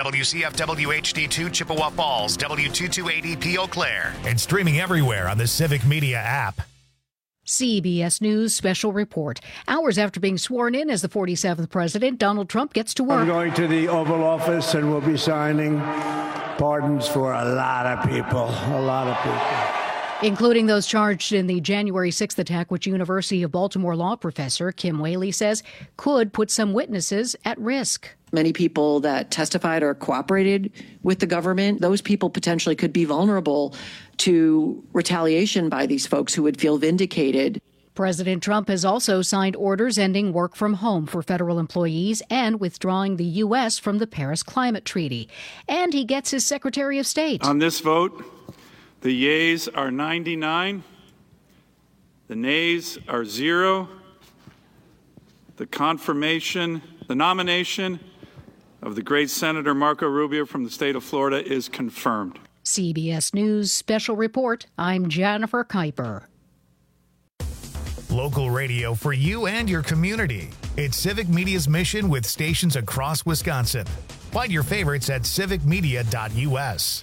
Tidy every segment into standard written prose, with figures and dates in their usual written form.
WCFW HD2 Chippewa Falls, W228EP Eau Claire. And streaming everywhere on the Civic Media app. CBS News special report. Hours after being sworn in as the 47th president, Donald Trump gets to work. I'm going to the Oval Office and we'll be signing pardons for a lot of people, Including those charged in the January 6th attack, which University of Baltimore law professor Kim Whaley says could put some witnesses at risk. Many people that testified or cooperated with the government, those people potentially could be vulnerable to retaliation by these folks who would feel vindicated. President Trump has also signed orders ending work from home for federal employees and withdrawing the U.S. from the Paris Climate Treaty. And he gets his Secretary of State. On this vote, the yeas are 99, the nays are 0. The nomination of the great Senator Marco Rubio from the state of Florida is confirmed. CBS News special report. I'm Jennifer Kuiper. Local radio for you and your community. It's Civic Media's mission with stations across Wisconsin. Find your favorites at civicmedia.us.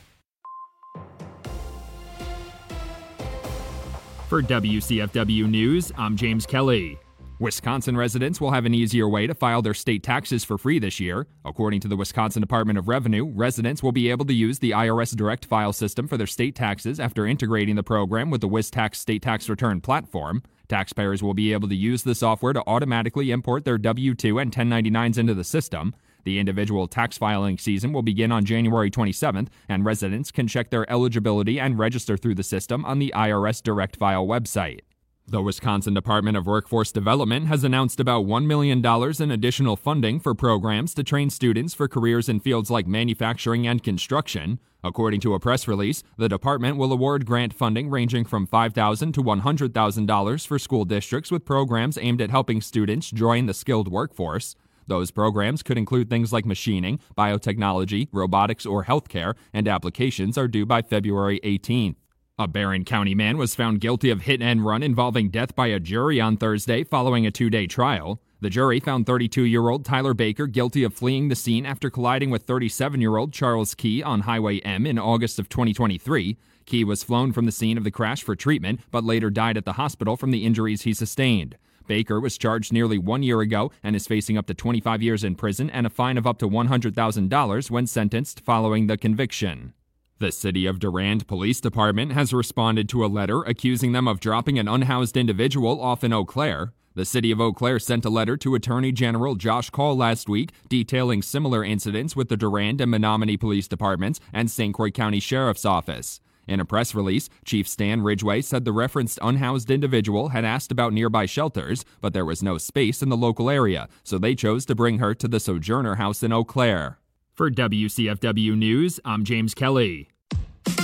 For WCFW News, I'm James Kelly. Wisconsin residents will have an easier way to file their state taxes for free this year. According to the Wisconsin Department of Revenue, residents will be able to use the IRS Direct File system for their state taxes after integrating the program with the WisTax state tax return platform. Taxpayers will be able to use the software to automatically import their W-2 and 1099s into the system. The individual tax filing season will begin on January 27th, and residents can check their eligibility and register through the system on the IRS Direct File website. The Wisconsin Department of Workforce Development has announced about $1 million in additional funding for programs to train students for careers in fields like manufacturing and construction. According to a press release, the department will award grant funding ranging from $5,000 to $100,000 for school districts with programs aimed at helping students join the skilled workforce. Those programs could include things like machining, biotechnology, robotics, or healthcare, and applications are due by February 18th. A Barron County man was found guilty of hit and run involving death by a jury on Thursday following a 2-day trial. The jury found 32-year-old Tyler Baker guilty of fleeing the scene after colliding with 37-year-old Charles Key on Highway M in August of 2023. Key was flown from the scene of the crash for treatment, but later died at the hospital from the injuries he sustained. Baker was charged nearly 1 year ago and is facing up to 25 years in prison and a fine of up to $100,000 when sentenced following the conviction. The City of Durand Police Department has responded to a letter accusing them of dropping an unhoused individual off in Eau Claire. The City of Eau Claire sent a letter to Attorney General Josh Call last week detailing similar incidents with the Durand and Menominee Police Departments and St. Croix County Sheriff's Office. In a press release, Chief Stan Ridgway said the referenced unhoused individual had asked about nearby shelters, but there was no space in the local area, so they chose to bring her to the Sojourner House in Eau Claire. For WCFW News, I'm James Kelly. The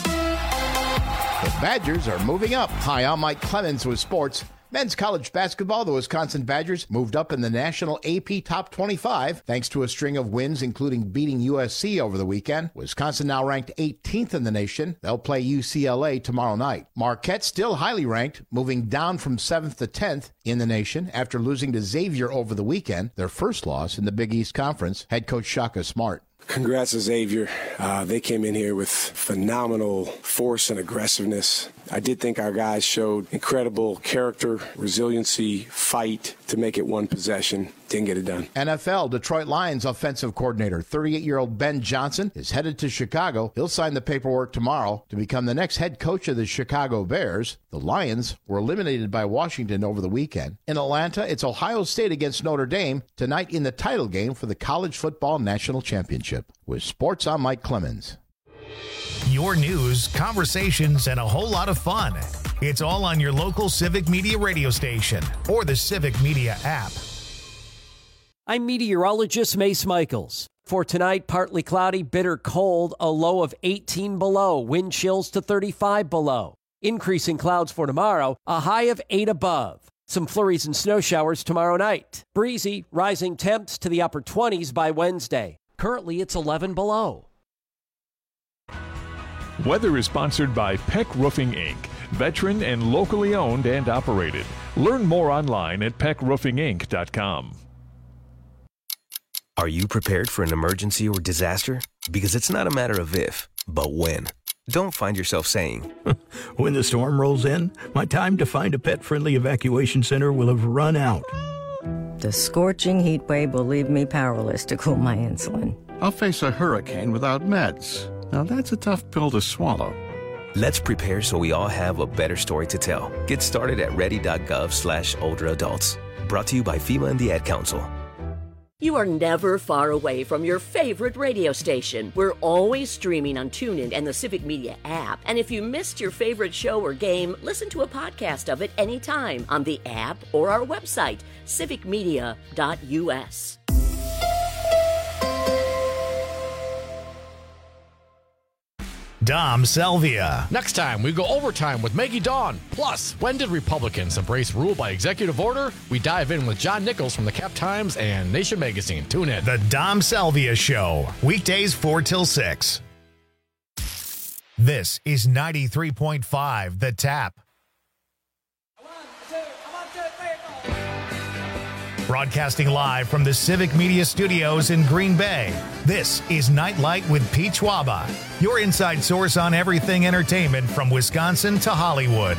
Badgers are moving up. Hi, I'm Mike Clemens with sports. Men's college basketball, the Wisconsin Badgers moved up in the national AP Top 25 thanks to a string of wins, including beating USC over the weekend. Wisconsin now ranked 18th in the nation. They'll play UCLA tomorrow night. Marquette still highly ranked, moving down from 7th to 10th in the nation after losing to Xavier over the weekend, their first loss in the Big East Conference. Head coach Shaka Smart. Congrats to Xavier. They came in here with phenomenal force and aggressiveness. I did think our guys showed incredible character, resiliency, fight to make it one possession. Didn't get it done. NFL Detroit Lions offensive coordinator, 38-year-old Ben Johnson, is headed to Chicago. He'll sign the paperwork tomorrow to become the next head coach of the Chicago Bears. The Lions were eliminated by Washington over the weekend. In Atlanta, it's Ohio State against Notre Dame tonight in the title game for the College Football National Championship. With sports, I'm Mike Clemens. Your news, conversations, and a whole lot of fun. It's all on your local Civic Media radio station or the Civic Media app. I'm meteorologist Mace Michaels. For tonight, partly cloudy, bitter cold, a low of 18 below, wind chills to 35 below. Increasing clouds for tomorrow, a high of 8 above. Some flurries and snow showers tomorrow night. Breezy, rising temps to the upper 20s by Wednesday. Currently, it's 11 below. Weather is sponsored by Peck Roofing, Inc., veteran and locally owned and operated. Learn more online at peckroofinginc.com. Are you prepared for an emergency or disaster? Because it's not a matter of if, but when. Don't find yourself saying, when the storm rolls in, my time to find a pet-friendly evacuation center will have run out. The scorching heat wave will leave me powerless to cool my insulin. I'll face a hurricane without meds. Now that's a tough pill to swallow. Let's prepare so we all have a better story to tell. Get started at ready.gov/older adults. Brought to you by FEMA and the Ad Council. You are never far away from your favorite radio station. We're always streaming on TuneIn and the Civic Media app. And if you missed your favorite show or game, listen to a podcast of it anytime on the app or our website, civicmedia.us. Dom Selvia. Next time, we go overtime with Maggie Dawn. Plus, when did Republicans embrace rule by executive order? We dive in with John Nichols from the Cap Times and Nation Magazine. Tune in. The Dom Selvia Show, weekdays 4 till 6. This is 93.5 The Tap. Broadcasting live from the Civic Media Studios in Green Bay, this is Nightlight with Pete Schwaba, your inside source on everything entertainment from Wisconsin to Hollywood.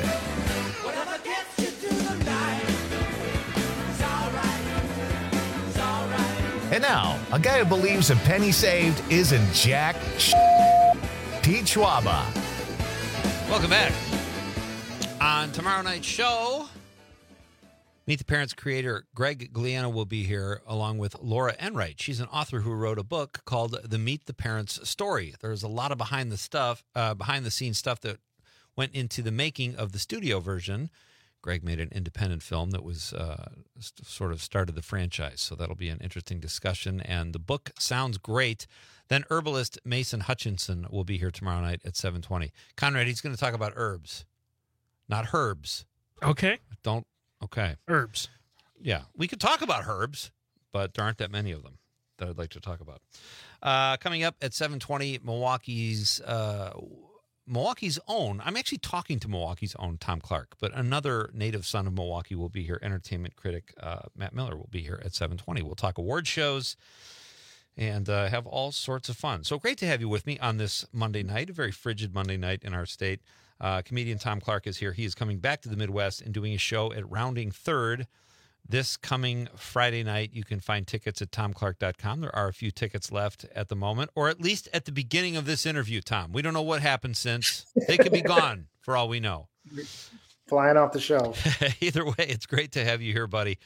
And now, a guy who believes a penny saved isn't jack Pete Schwaba. Welcome back. On tomorrow night's show, Meet the Parents creator Greg Gliano will be here along with Laura Enright. She's an author who wrote a book called The Meet the Parents Story. There's a lot of behind the scenes stuff that went into the making of the studio version. Greg made an independent film that was sort of started the franchise, so that'll be an interesting discussion. And the book sounds great. Then herbalist Mason Hutchinson will be here tomorrow night at 7:20. Conrad, he's going to talk about herbs, not herbs. Okay. Okay. Herbs. Yeah. We could talk about herbs, but there aren't that many of them that I'd like to talk about. Coming up at 7:20, Milwaukee's own. I'm actually talking to Milwaukee's own Tom Clark, but another native son of Milwaukee will be here. Entertainment critic Matt Miller will be here at 7:20. We'll talk award shows and have all sorts of fun. So great to have you with me on this Monday night, a very frigid Monday night in our state. Comedian Tom Clark is here. He is coming back to the Midwest and doing a show at Rounding Third this coming Friday night. You can find tickets at tomclark.com. There are a few tickets left at the moment, or at least at the beginning of this interview, Tom. We don't know what happened since. They could be gone for all we know. Flying off the shelf. Either way, it's great to have you here, buddy.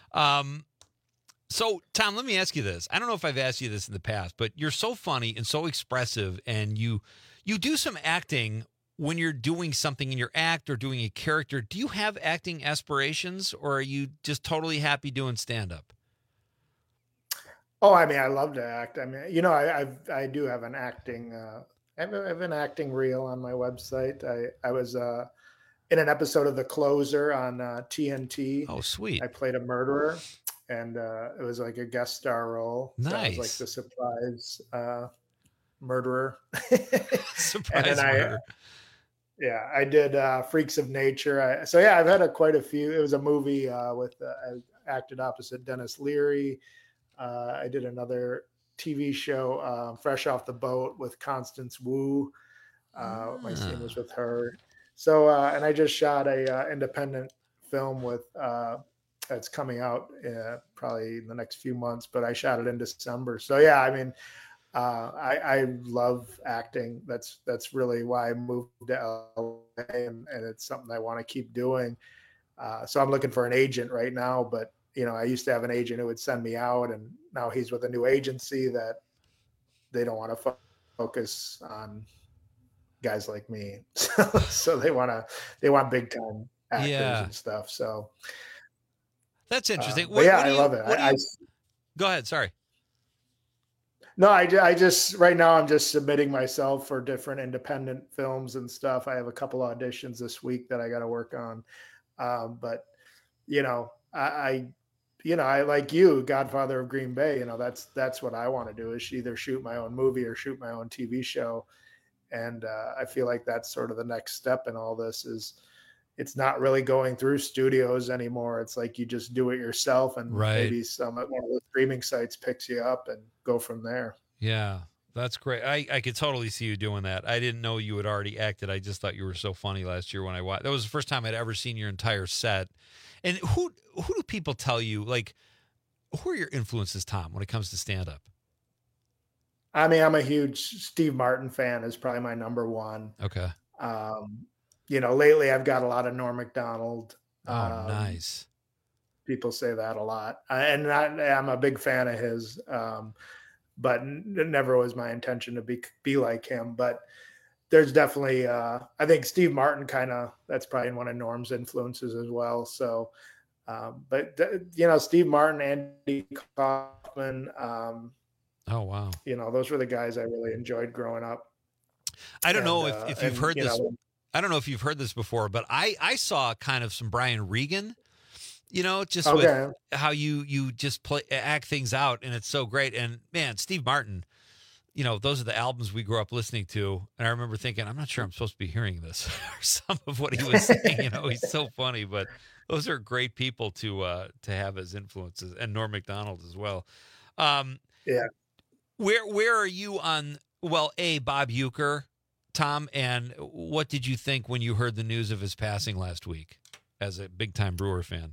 So, Tom, let me ask you this. I don't know if I've asked you this in the past, but you're so funny and so expressive, and you do some acting when you're doing something in your act or doing a character. Do you have acting aspirations, or are you just totally happy doing stand-up? Oh, I mean, I love to act. I mean, I do have an acting, I have an acting reel on my website. I was in an episode of The Closer on TNT. Oh, sweet. I played a murderer, and it was like a guest star role. Nice. So I was like the surprise murderer. Surprise murderer. Yeah, I did Freaks of Nature. I've had quite a few. It was a movie with I acted opposite Dennis Leary. I did another TV show, Fresh Off the Boat, with Constance Wu. My scene was with her. So, and I just shot a independent film with that's coming out probably in the next few months. But I shot it in December. So yeah, I mean. I love acting. That's really why I moved to LA, and it's something I want to keep doing. So I'm looking for an agent right now, but I used to have an agent who would send me out, and now he's with a new agency that they don't want to focus on guys like me. So they want big time actors and stuff. So that's interesting. I love it. Go ahead. Sorry. No, I just right now I'm just submitting myself for different independent films and stuff. I have a couple auditions this week that I got to work on. But I like you, Godfather of Green Bay. That's what I want to do, is either shoot my own movie or shoot my own TV show. And I feel like that's sort of the next step in all this is, it's not really going through studios anymore. It's like you just do it yourself, and maybe one of the streaming sites picks you up and go from there. Yeah, that's great. I could totally see you doing that. I didn't know you had already acted. I just thought you were so funny last year when I watched. That was the first time I'd ever seen your entire set. And who do people tell you, like, who are your influences, Tom, when it comes to stand-up? I mean, I'm a huge Steve Martin fan, is probably my number one. Okay. Lately I've got a lot of Norm Macdonald. Oh, nice. People say that a lot. I'm a big fan of his, but it never was my intention to be like him. But there's definitely, I think Steve Martin that's probably one of Norm's influences as well. So, Steve Martin, Andy Kaufman. Oh, wow. Those were the guys I really enjoyed growing up. I don't know if you've heard this. I don't know if you've heard this before, but I saw kind of some Brian Regan, just with how you just act things out, and it's so great. And man, Steve Martin, those are the albums we grew up listening to. And I remember thinking, I'm not sure I'm supposed to be hearing this or some of what he was saying. He's so funny, but those are great people to have as influences, and Norm Macdonald as well. Yeah. Where are you on, Bob Uecker, Tom, and what did you think when you heard the news of his passing last week as a big-time Brewer fan?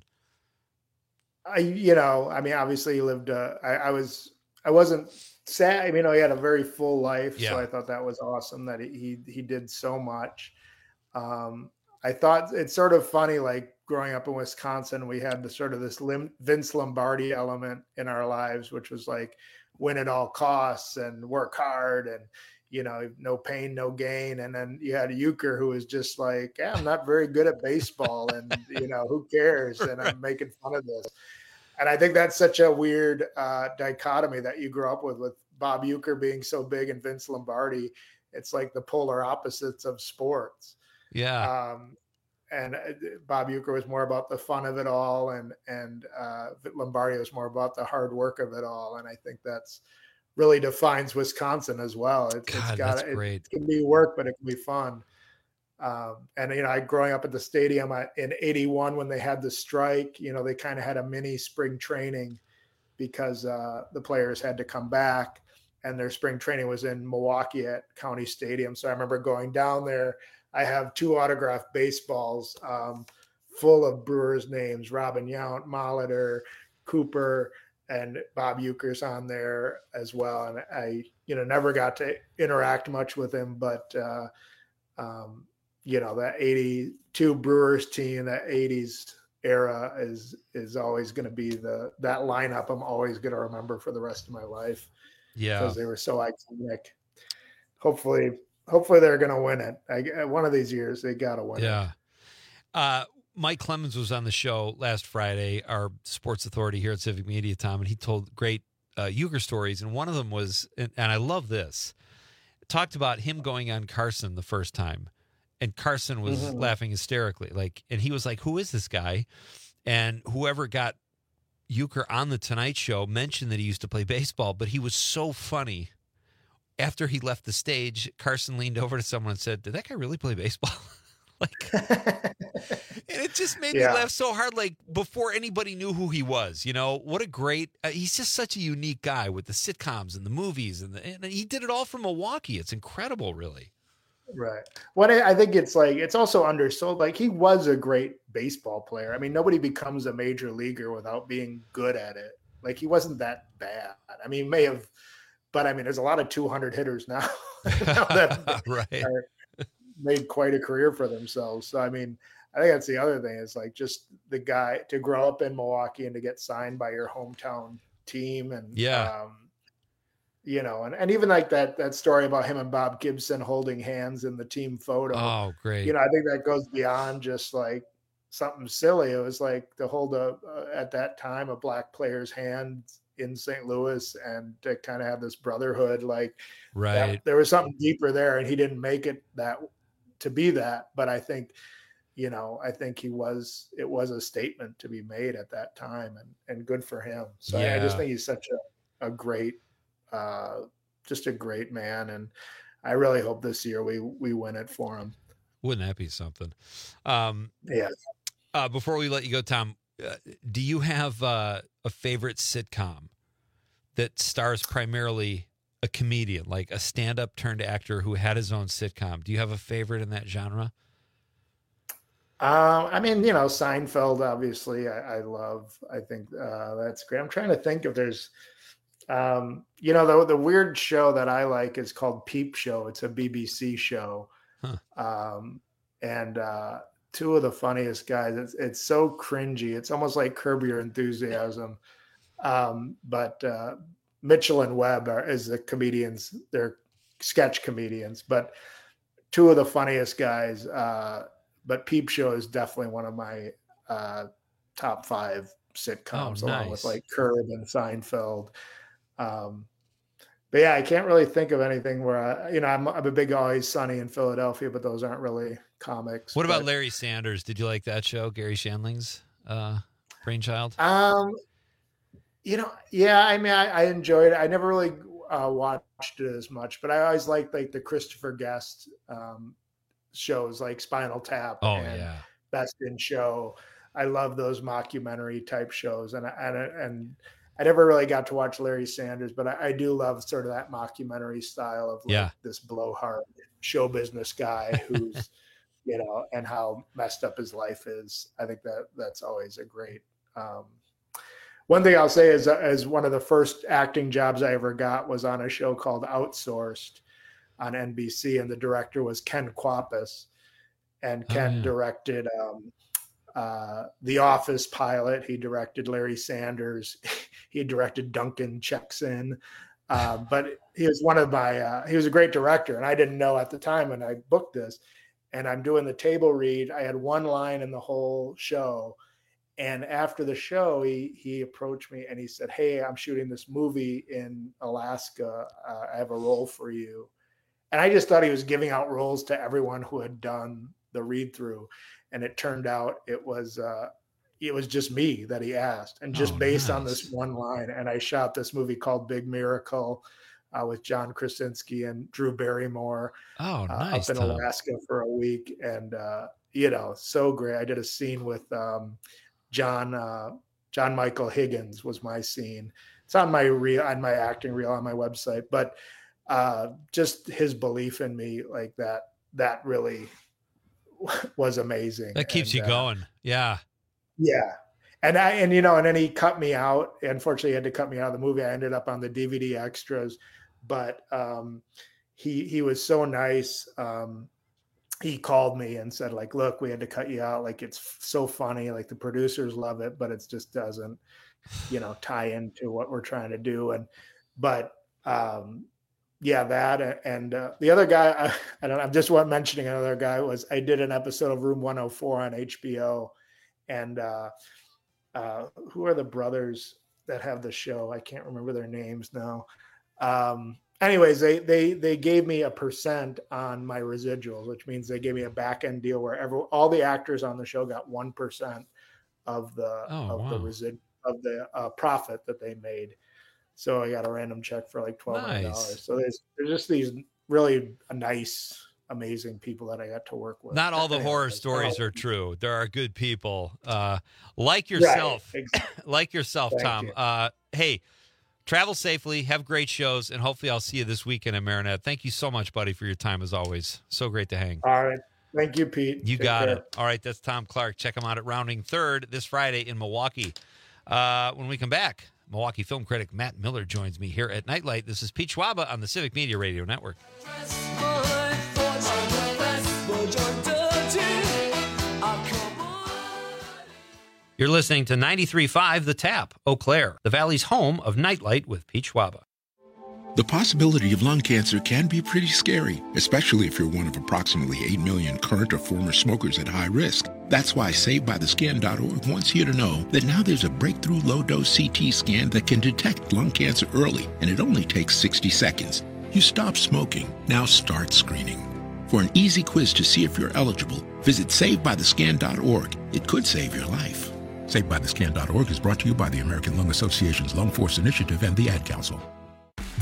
Obviously he lived, I wasn't sad. He had a very full life. Yeah. So I thought that was awesome that he did so much. I thought it's sort of funny, like growing up in Wisconsin, we had this Vince Lombardi element in our lives, which was like win at all costs and work hard and, no pain, no gain. And then you had Uecker, who was just like, I'm not very good at baseball and, who cares? And I'm making fun of this. And I think that's such a weird dichotomy that you grew up with Bob Uecker being so big and Vince Lombardi. It's like the polar opposites of sports. Yeah. And Bob Uecker was more about the fun of it all, and Lombardi was more about the hard work of it all. And I think that's really defines Wisconsin as well. It can be work, but it can be fun. Growing up at the stadium in '81 when they had the strike, they kind of had a mini spring training because the players had to come back, and their spring training was in Milwaukee at County Stadium. So I remember going down there. I have 2 autographed baseballs full of Brewers names: Robin Yount, Molitor, Cooper, and Bob Uecker's on there as well. And I, never got to interact much with him, but that 82 Brewers team, that 80s era is always going to be that lineup I'm always going to remember for the rest of my life. Yeah. Because they were so iconic. Hopefully they're going to win it. One of these years, they got to win it. Yeah. Mike Clemens was on the show last Friday, our sports authority here at Civic Media, Tom, and he told great Uecker stories. And one of them was, and I love this, talked about him going on Carson the first time. And Carson was laughing hysterically. And he was like, who is this guy? And whoever got Uecker on the Tonight Show mentioned that he used to play baseball, but he was so funny. After he left the stage, Carson leaned over to someone and said, did that guy really play baseball? And it just made me laugh so hard, before anybody knew who he was. What a great, he's just such a unique guy with the sitcoms and the movies. And he did it all from Milwaukee. It's incredible, really. Right. What I think it's also undersold. He was a great baseball player. Nobody becomes a major leaguer without being good at it. He wasn't that bad. He may have, but there's a lot of 200 hitters now that right. made quite a career for themselves. So, I think that's the other thing is just the guy to grow up in Milwaukee and to get signed by your hometown team. And, and even that story about him and Bob Gibson holding hands in the team photo. Oh, great. I think that goes beyond just something silly. It was to hold at that time, a black player's hand in St. Louis and to kind of have this brotherhood, right. There was something deeper there, and he didn't make it to be that. But I think, I think it was a statement to be made at that time, and good for him. So I just think he's such a great, just a great man. And I really hope this year we win it for him. Wouldn't that be something? Yeah. Before we let you go, Tom, do you have a favorite sitcom that stars primarily a comedian, like a stand-up turned actor who had his own sitcom? Do you have a favorite in that genre? I mean, Seinfeld, obviously, I love. I think that's great. I'm trying to think if there's, the weird show that I like is called Peep Show. It's a BBC show. Huh. And two of the funniest guys. It's so cringy. It's almost like Curb Your Enthusiasm. But Mitchell and Webb is the comedians. They're sketch comedians, but two of the funniest guys. But Peep Show is definitely one of my top 5 sitcoms, along with like Curb and Seinfeld. But yeah, I can't really think of anything where I'm a big Always Sunny in Philadelphia, but those aren't really comics. What about Larry Sanders? Did you like that show? Gary Shandling's brainchild? Yeah, I mean, I enjoyed it. I never really watched it as much, but I always liked like the Christopher Guest shows like Spinal Tap and Best in Show. I love those mockumentary type shows, and I never really got to watch Larry Sanders, but I do love sort of that mockumentary style of like this blowhard show business guy who's and how messed up his life is. I think that's always a great. One thing I'll say is as one of the first acting jobs I ever got was on a show called Outsourced on NBC, and the director was Ken Kwapis, and Ken directed The Office pilot. He directed Larry Sanders. He directed Duncan Checks In. But he was he was a great director, and I didn't know at the time when I booked this. And I'm doing the table read. I had one line in the whole show. And after the show, he approached me and he said, "Hey, I'm shooting this movie in Alaska. I have a role for you." And I just thought he was giving out roles to everyone who had done the read through. And it turned out it was just me that he asked, and just based on this one line. And I shot this movie called Big Miracle with John Krasinski and Drew Barrymore up in Alaska for a week. And, so great. I did a scene with John Michael Higgins was my scene. It's on my acting reel on my website, but just his belief in me like that really was amazing. That keeps you going. Yeah. Yeah. And then he cut me out. Unfortunately, he had to cut me out of the movie. I ended up on the DVD extras, but he was so nice. He called me and said, like, "Look, we had to cut you out. Like, it's so funny. Like, the producers love it, but it just doesn't, tie into what we're trying to do." That and the other guy, I'm just mentioning another guy I did an episode of Room 104 on HBO, and who are the brothers that have the show? I can't remember their names now. Anyways, they gave me a % on my residuals, which means they gave me a back end deal where all the actors on the show got 1% of the profit that they made. So I got a random check for like $1,200. Nice. So there's just these really nice, amazing people that I got to work with. Not all the horror stories are true. There are good people like yourself. Right. Exactly. Like yourself, Tom. Hey, travel safely, have great shows, and hopefully I'll see you this weekend at Marinette. Thank you so much, buddy, for your time as always. So great to hang. All right. Thank you, Pete. You got it. All right, that's Tom Clark. Check him out at Rounding Third this Friday in Milwaukee. When we come back, Milwaukee film critic Matt Miller joins me here at Nightlight. This is Pete Schwaba on the Civic Media Radio Network. You're listening to 93.5 The Tap, Eau Claire, the Valley's home of Nightlight with Pete Schwaba. The possibility of lung cancer can be pretty scary, especially if you're one of approximately 8 million current or former smokers at high risk. That's why SaveByTheScan.org wants you to know that now there's a breakthrough low-dose CT scan that can detect lung cancer early, and it only takes 60 seconds. You stop smoking, now start screening. For an easy quiz to see if you're eligible, visit SaveByTheScan.org. It could save your life. SaveByTheScan.org is brought to you by the American Lung Association's Lung Force Initiative and the Ad Council.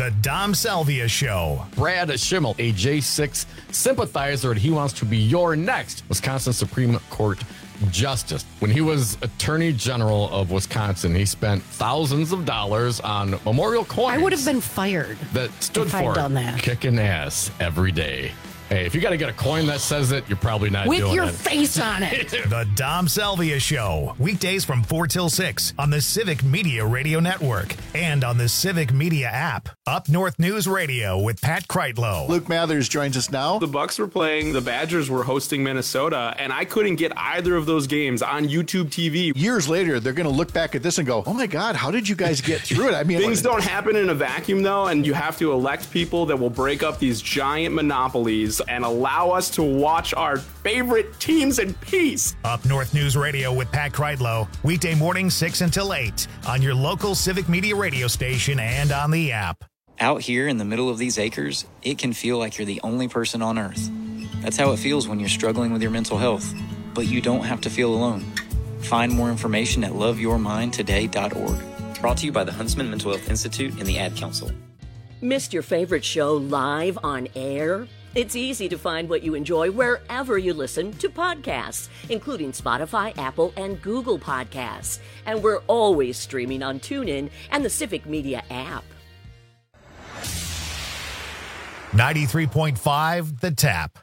The Dom Salvia Show. Brad Schimmel, a J6 sympathizer, and he wants to be your next Wisconsin Supreme Court Justice. When he was Attorney General of Wisconsin, he spent thousands of dollars on memorial coins. I would have been fired that stood if for I'd done that. Kicking ass every day. Hey, if you got to get a coin that says it, you're probably not doing it. With your face on it. The Dom Salvia Show. Weekdays from 4 till 6 on the Civic Media Radio Network and on the Civic Media app. Up North News Radio with Pat Kreitlow. Luke Mathers joins us now. The Bucks were playing, the Badgers were hosting Minnesota, and I couldn't get either of those games on YouTube TV. Years later, they're going to look back at this and go, oh my God, how did you guys get through it? I mean, things don't happen in a vacuum, though, and you have to elect people that will break up these giant monopolies and allow us to watch our favorite teams in peace. Up North News Radio with Pat Kreitlow. Weekday morning 6 until 8 on your local Civic Media radio station and on the app. Out here in the middle of these acres, it can feel like you're the only person on earth. That's how it feels when you're struggling with your mental health. But you don't have to feel alone. Find more information at loveyourmindtoday.org. Brought to you by the Huntsman Mental Health Institute and the Ad Council. Missed your favorite show live on air? It's easy to find what you enjoy wherever you listen to podcasts, including Spotify, Apple, and Google Podcasts. And we're always streaming on TuneIn and the Civic Media app. 93.5 The Tap.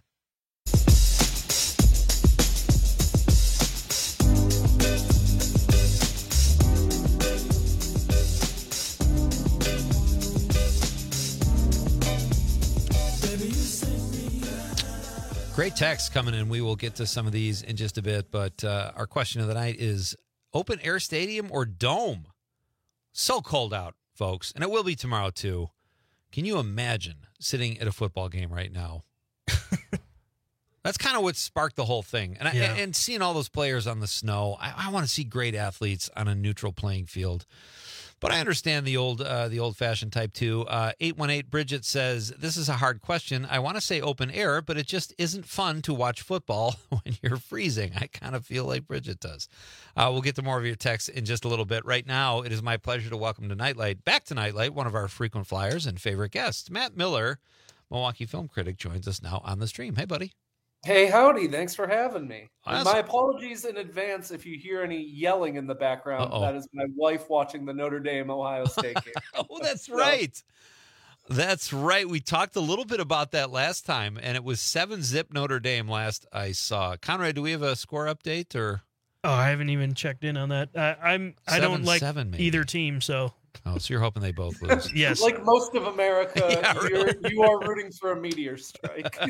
Great text coming in. We will get to some of these in just a bit, but our question of the night is open air stadium or dome? So cold out, folks, and it will be tomorrow too. Can you imagine sitting at a football game right now? That's kind of what sparked the whole thing. And and seeing all those players on the snow, I want to see great athletes on a neutral playing field. But I understand the old-fashioned type too. 818 Bridget says, this is a hard question. I want to say open air, but it just isn't fun to watch football when you're freezing. I kind of feel like Bridget does. We'll get to more of your texts in just a little bit. Right now, it is my pleasure to welcome to Nightlight, back to Nightlight, one of our frequent flyers and favorite guests, Matt Miller, Milwaukee film critic, joins us now on the stream. Hey, buddy. Hey, howdy. Thanks for having me. Awesome. My apologies in advance if you hear any yelling in the background. Uh-oh. That is my wife watching the Notre Dame-Ohio State game. Oh, that's right. That's right. We talked a little bit about that last time, and it was 7-0 Notre Dame last I saw. Conrad, do we have a score update? Or? Oh, I haven't even checked in on that. I don't like either team, so. Oh, so you're hoping they both lose? Yes. Like most of America, you are rooting for a meteor strike.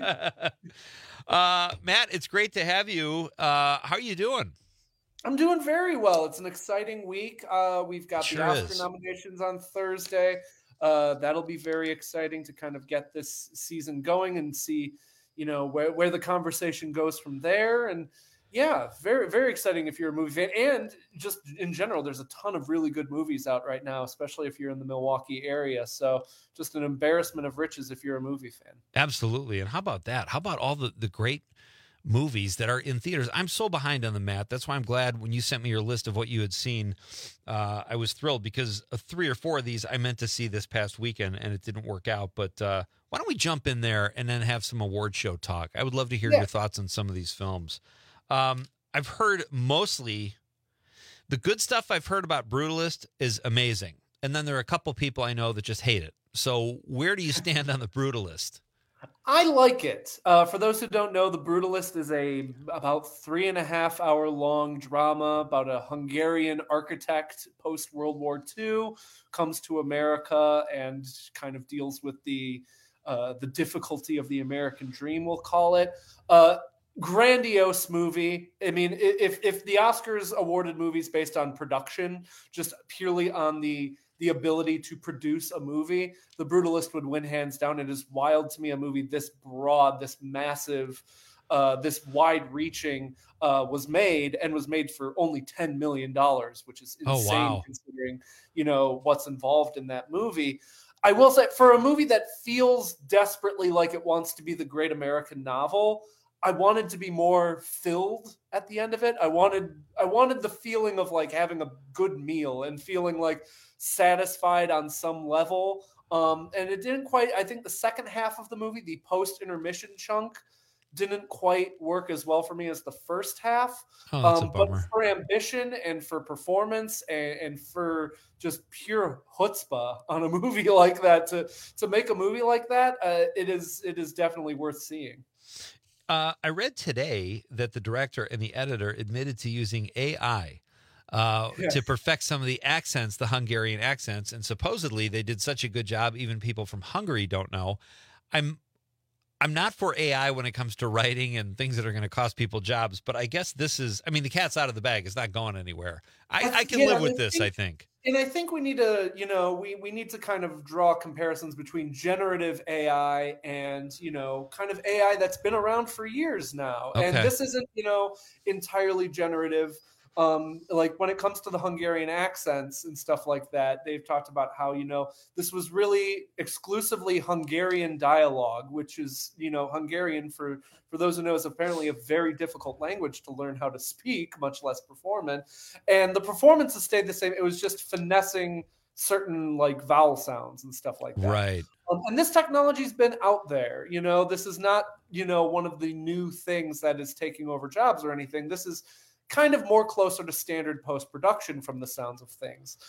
Matt, it's great to have you. How are you doing? I'm doing very well. It's an exciting week. We've got the Oscar nominations on Thursday. That'll be very exciting to kind of get this season going and see, where the conversation goes from there. And yeah, very, very exciting if you're a movie fan. And just in general, there's a ton of really good movies out right now, especially if you're in the Milwaukee area. So just an embarrassment of riches if you're a movie fan. Absolutely. And how about that? How about all the great movies that are in theaters? I'm so behind on the Matt. That's why I'm glad when you sent me your list of what you had seen. I was thrilled because 3 or 4 of these I meant to see this past weekend and it didn't work out. But why don't we jump in there and then have some award show talk? I would love to hear your thoughts on some of these films. I've heard mostly the good stuff I've heard about Brutalist is amazing. And then there are a couple people I know that just hate it. So where do you stand on the Brutalist? I like it. For those who don't know, The Brutalist is about 3.5 hour long drama about a Hungarian architect post-World War II, comes to America and kind of deals with the difficulty of the American dream, we'll call it. Grandiose movie. I mean, if the Oscars awarded movies based on production, just purely on the ability to produce a movie, The Brutalist would win hands down. It is wild to me a movie this broad, this massive, this wide-reaching was made for only $10 million, which is insane considering, what's involved in that movie. I will say, for a movie that feels desperately like it wants to be the great American novel, I wanted to be more filled at the end of it. I wanted the feeling of like having a good meal and feeling like satisfied on some level. And it didn't quite, I think the second half of the movie, the post-intermission chunk, didn't quite work as well for me as the first half. Oh, that's a bummer. But for ambition and for performance and for just pure chutzpah on a movie like that, to make a movie like that, it is definitely worth seeing. I read today that the director and the editor admitted to using AI to perfect some of the accents, the Hungarian accents, and supposedly they did such a good job, even people from Hungary don't know. I'm not for AI when it comes to writing and things that are going to cost people jobs, but I guess this is, I mean, the cat's out of the bag. It's not going anywhere. I can live with this, I think. And I think we need to, we need to kind of draw comparisons between generative AI and, kind of AI that's been around for years now. Okay. And this isn't, entirely generative. Like when it comes to the Hungarian accents and stuff like that, they've talked about how, this was really exclusively Hungarian dialogue, which is, Hungarian for those who know is apparently a very difficult language to learn how to speak, much less perform in. And the performances stayed the same. It was just finessing certain like vowel sounds and stuff like that. Right. And this technology's been out there. This is not, one of the new things that is taking over jobs or anything. This is kind of more closer to standard post-production from the sounds of things.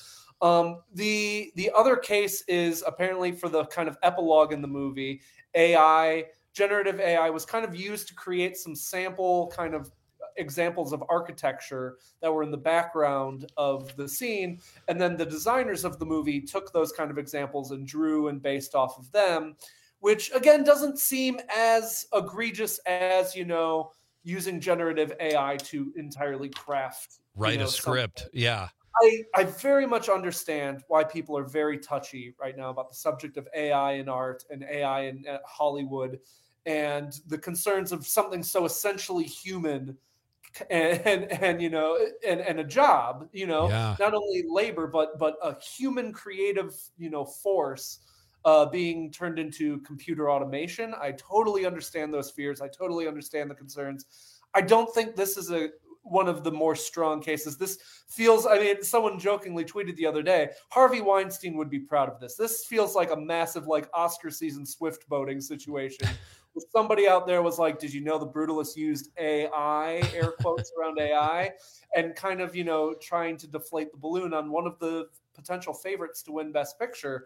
The other case is apparently for the kind of epilogue in the movie, generative AI was kind of used to create some sample kind of examples of architecture that were in the background of the scene. And then the designers of the movie took those kind of examples and drew and based off of them, which again doesn't seem as egregious as, using generative AI to entirely craft. Write a script. Something. Yeah. I very much understand why people are very touchy right now about the subject of AI in art and AI in Hollywood and the concerns of something so essentially human and a job, not only labor, but a human creative, force being turned into computer automation. I totally understand those fears. I totally understand the concerns. I don't think this is one of the more strong cases. This feels, someone jokingly tweeted the other day, Harvey Weinstein would be proud of this. This feels like a massive, Oscar season Swift boating situation. Where somebody out there was like, did you know the Brutalists used AI, air quotes around AI, and kind of, trying to deflate the balloon on one of the potential favorites to win Best Picture.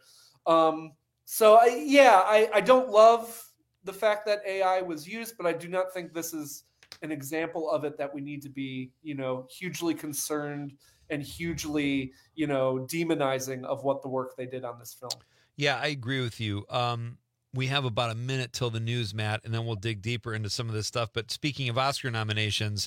So I don't love the fact that AI was used, but I do not think this is an example of it that we need to be, hugely concerned and hugely, demonizing of what the work they did on this film. Yeah, I agree with you. We have about a minute till the news, Matt, and then we'll dig deeper into some of this stuff. But speaking of Oscar nominations,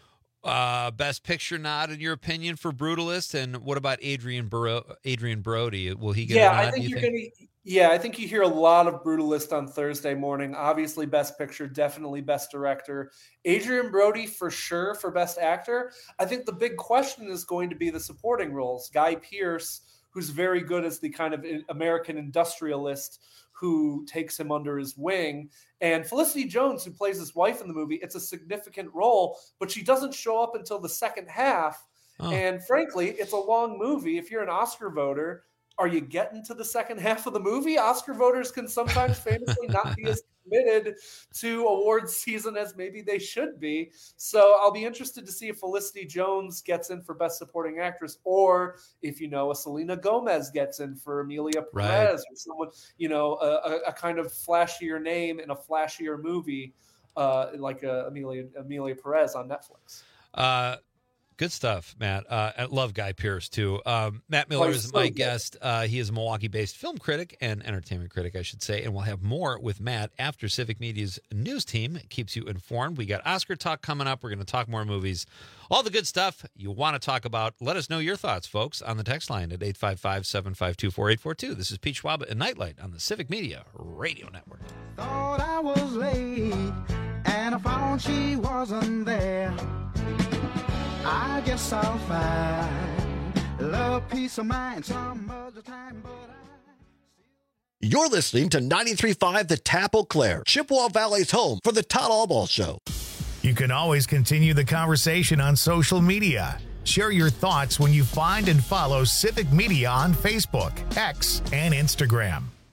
Best Picture nod, in your opinion, for Brutalist? And what about Adrian Brody? Will he get a nod? I think you hear a lot of Brutalist on Thursday morning. Obviously, Best Picture, definitely Best Director. Adrian Brody, for sure, for Best Actor. I think the big question is going to be the supporting roles. Guy Pearce, who's very good as the kind of American industrialist who takes him under his wing, and Felicity Jones, who plays his wife in the movie. It's a significant role, but she doesn't show up until the second half. Oh. And frankly, it's a long movie. If you're an Oscar voter, are you getting to the second half of the movie? Oscar voters can sometimes famously not be as committed to awards season as maybe they should be. So I'll be interested to see if Felicity Jones gets in for Best Supporting Actress, or if, a Selena Gomez gets in for Emilia Perez, or someone, a kind of flashier name in a flashier movie, like Emilia Perez on Netflix. Good stuff, Matt. I love Guy Pearce, too. Matt Miller is my guest. He is a Milwaukee-based film critic and entertainment critic, I should say, and we'll have more with Matt after Civic Media's news team keeps you informed. We got Oscar talk coming up. We're going to talk more movies. All the good stuff you want to talk about. Let us know your thoughts, folks, on the text line at 855-752-4842. This is Pete Schwab and Nightlight on the Civic Media Radio Network. Thought I was late, and I found she wasn't there. I guess I'll find love, peace of mind some other time, but You're listening to 93.5 The Tap Eau Claire, Chippewa Valley's home for the Todd Albaugh Show. You can always continue the conversation on social media. Share your thoughts when you find and follow Civic Media on Facebook, X, and Instagram.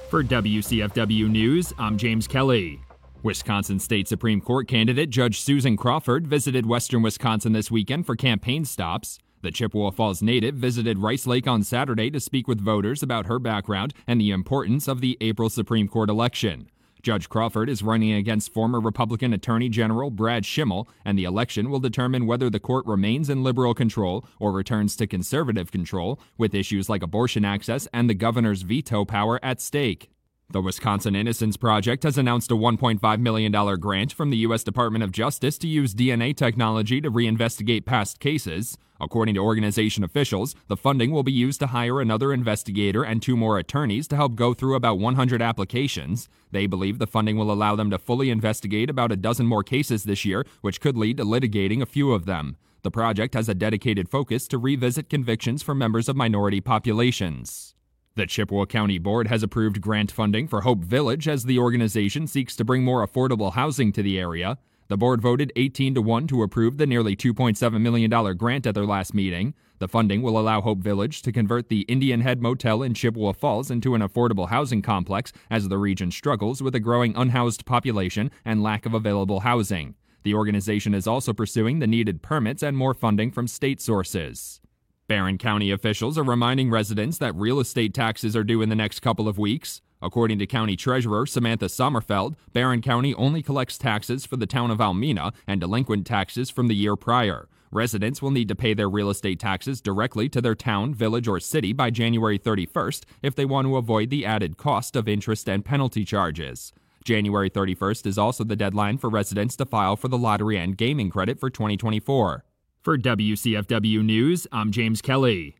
For WCFW News, I'm James Kelly. Wisconsin State Supreme Court candidate Judge Susan Crawford visited western Wisconsin this weekend for campaign stops. The Chippewa Falls native visited Rice Lake on Saturday to speak with voters about her background and the importance of the April Supreme Court election. Judge Crawford is running against former Republican Attorney General Brad Schimmel, and the election will determine whether the court remains in liberal control or returns to conservative control, with issues like abortion access and the governor's veto power at stake. The Wisconsin Innocence Project has announced a $1.5 million grant from the U.S. Department of Justice to use DNA technology to reinvestigate past cases. According to organization officials, the funding will be used to hire another investigator and 2 more attorneys to help go through about 100 applications. They believe the funding will allow them to fully investigate about a dozen more cases this year, which could lead to litigating a few of them. The project has a dedicated focus to revisit convictions for members of minority populations. The Chippewa County Board has approved grant funding for Hope Village as the organization seeks to bring more affordable housing to the area. The board voted 18-1 to approve the nearly $2.7 million grant at their last meeting. The funding will allow Hope Village to convert the Indian Head Motel in Chippewa Falls into an affordable housing complex as the region struggles with a growing unhoused population and lack of available housing. The organization is also pursuing the needed permits and more funding from state sources. Barron County officials are reminding residents that real estate taxes are due in the next couple of weeks. According to County Treasurer Samantha Sommerfeld, Barron County only collects taxes for the town of Almena and delinquent taxes from the year prior. Residents will need to pay their real estate taxes directly to their town, village, or city by January 31st if they want to avoid the added cost of interest and penalty charges. January 31st is also the deadline for residents to file for the lottery and gaming credit for 2024. For WCFW News, I'm James Kelly.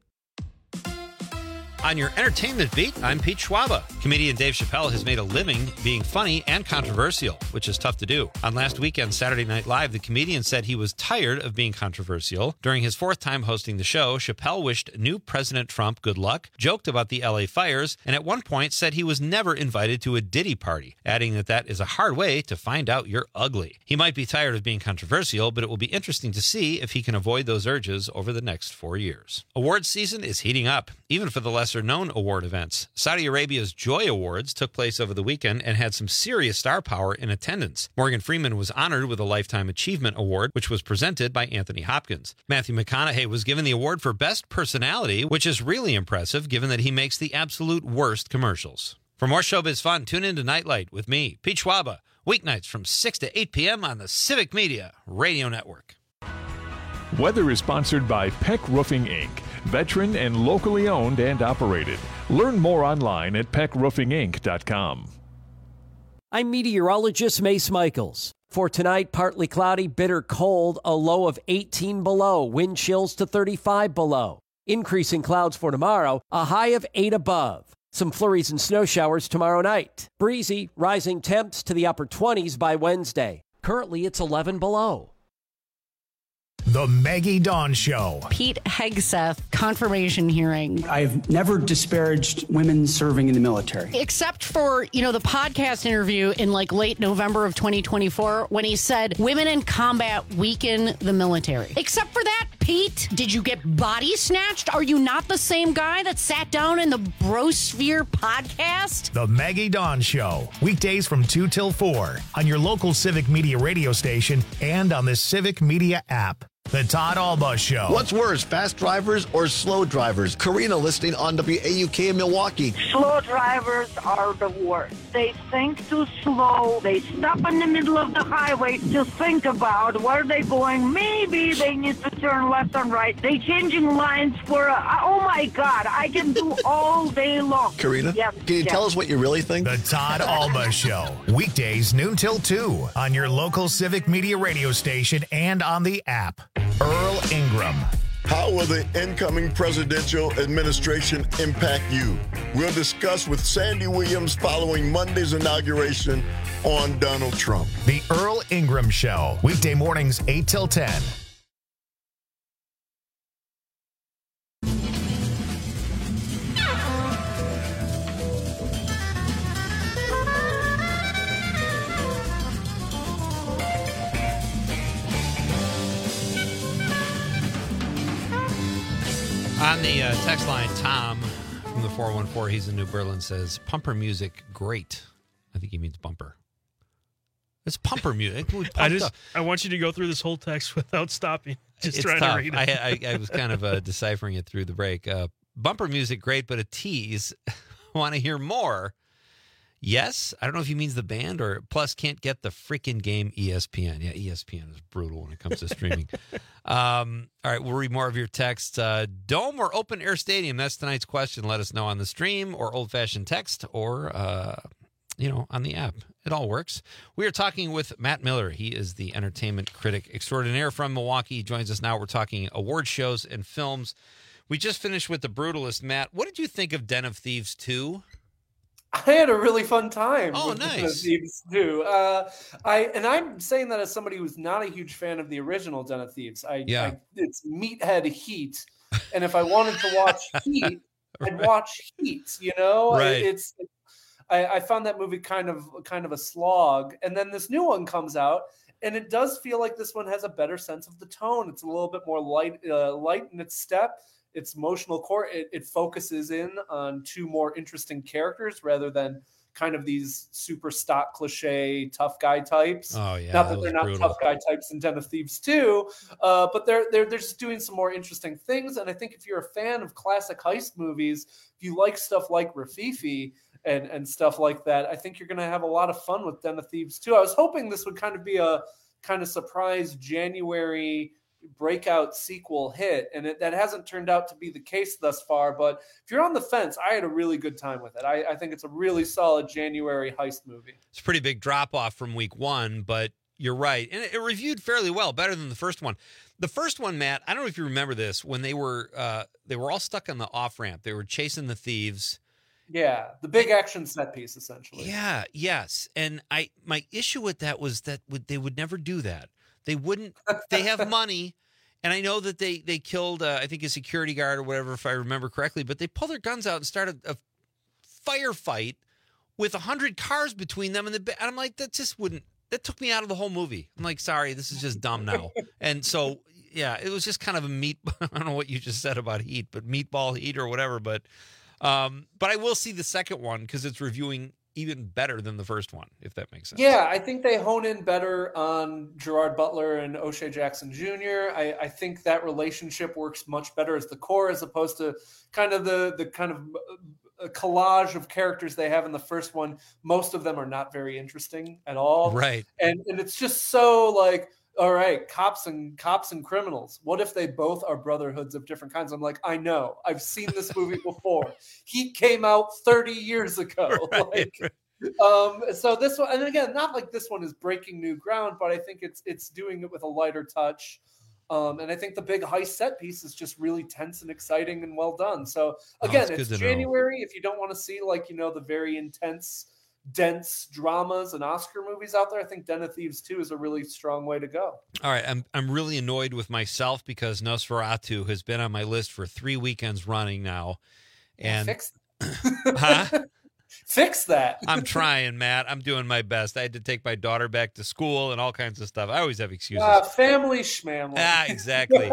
On your entertainment beat, I'm Pete Schwaba. Comedian Dave Chappelle has made a living being funny and controversial, which is tough to do. On last weekend's Saturday Night Live, the comedian said he was tired of being controversial. During his 4th time hosting the show, Chappelle wished new President Trump good luck, joked about the LA fires, and at one point said he was never invited to a Diddy party, adding that is a hard way to find out you're ugly. He might be tired of being controversial, but it will be interesting to see if he can avoid those urges over the next 4 years. Awards season is heating up, even for the lesser-known award events. Saudi Arabia's Joy Awards took place over the weekend and had some serious star power in attendance. Morgan Freeman was honored with a Lifetime Achievement Award, which was presented by Anthony Hopkins. Matthew McConaughey was given the award for Best Personality, which is really impressive given that he makes the absolute worst commercials. For more showbiz fun, tune in to Nightlight with me, Pete Schwaba, weeknights from 6 to 8 p.m. on the Civic Media Radio Network. Weather is sponsored by Peck Roofing, Inc., veteran and locally owned and operated. Learn more online at peckroofinginc.com. I'm meteorologist Mace Michaels. For tonight, partly cloudy, bitter cold, a low of 18 below, wind chills to 35 below. Increasing clouds for tomorrow, a high of 8 above. Some flurries and snow showers tomorrow night. Breezy, rising temps to the upper 20s by Wednesday. Currently, it's 11 below. The Maggie Dawn Show. Pete Hegseth, confirmation hearing. I've never disparaged women serving in the military. Except for, the podcast interview in late November of 2024 when he said women in combat weaken the military. Except for that, Pete, did you get body snatched? Are you not the same guy that sat down in the Brosphere podcast? The Maggie Dawn Show. Weekdays from 2 till 4 on your local Civic Media radio station and on the Civic Media app. The Todd Alba Show. What's worse, fast drivers or slow drivers? Karina listening on WAUK in Milwaukee. Slow drivers are the worst. They think too slow. They stop in the middle of the highway to think about where they're going. Maybe they need to turn left and right. They changing lines for oh my God, I can do all day long. Karina, can you tell us what you really think? The Todd Alba Show. Weekdays noon till 2 on your local Civic Media radio station and on the app. Earl Ingram. How will the incoming presidential administration impact you? We'll discuss with Sandy Williams following Monday's inauguration on Donald Trump. The Earl Ingram Show. Weekday mornings 8 till 10. On the text line, Tom from the 414, he's in New Berlin, says, Pumper music, great. I think he means bumper. It's Pumper music. I want you to go through this whole text without stopping. Just trying tough. to read it. I was kind of deciphering it through the break. Bumper music, great, but a tease. Want to hear more? Yes. I don't know if he means the band or plus can't get the freaking game ESPN. Yeah, ESPN is brutal when it comes to streaming. All right, we'll read more of your texts. Dome or open air stadium? That's tonight's question. Let us know on the stream or old-fashioned text or, on the app. It all works. We are talking with Matt Miller. He is the entertainment critic extraordinaire from Milwaukee. He joins us now. We're talking award shows and films. We just finished with The Brutalist. Matt, what did you think of Den of Thieves 2? I had a really fun time. Oh, with nice. Den of Thieves 2. I'm saying that as somebody who's not a huge fan of the original Den of Thieves. It's meathead Heat, and if I wanted to watch Heat, I'd watch Heat. Right. I found that movie kind of a slog, and then this new one comes out, and it does feel like this one has a better sense of the tone. It's a little bit more light in its step. Its emotional core, it focuses in on two more interesting characters rather than kind of these super stock cliche tough guy types. Oh yeah, not that they're not brutal. tough guy types in Den of Thieves 2, but they're just doing some more interesting things. And I think if you're a fan of classic heist movies, if you like stuff like Rafifi and stuff like that, I think you're going to have a lot of fun with Den of Thieves 2. I was hoping this would kind of be a kind of surprise January breakout sequel hit, and that hasn't turned out to be the case thus far. But if you're on the fence, I had a really good time with it. I think it's a really solid January heist movie. It's a pretty big drop off from week one, but you're right. And it reviewed fairly well, better than the first one. The first one, Matt, I don't know if you remember this, when they were all stuck on the off ramp. They were chasing the thieves. Yeah, the big action set piece, essentially. Yeah, yes. And my issue with that was that they would never do that. They wouldn't. They have money, and I know that they killed, I think, a security guard or whatever, if I remember correctly. But they pulled their guns out and started a firefight with 100 cars between them, and I'm like, that just wouldn't. That took me out of the whole movie. I'm like, sorry, this is just dumb now. And so, yeah, it was just kind of a I don't know what you just said about Heat, but meatball Heat or whatever. But I will see the second one because it's reviewing even better than the first one, if that makes sense. Yeah, I think they hone in better on Gerard Butler and O'Shea Jackson Jr. I think that relationship works much better as the core, as opposed to kind of the kind of a collage of characters they have in the first one. Most of them are not very interesting at all. Right. And it's just so like, all right, cops and criminals. What if they both are brotherhoods of different kinds? I'm like, I know. I've seen this movie before. He came out 30 years ago. Right. So this one, and again, not like this one is breaking new ground, but I think it's doing it with a lighter touch. And I think the big heist set piece is just really tense and exciting and well done. So again, it's January. If you don't want to see the very intense, dense dramas and Oscar movies out there, I think Den of Thieves 2 is a really strong way to go. All right, I'm really annoyed with myself because Nosferatu has been on my list for 3 weekends running now. And fix huh? Fix that. I'm trying, Matt. I'm doing my best. I had to take my daughter back to school and all kinds of stuff. I always have excuses. Family schmamly. Exactly.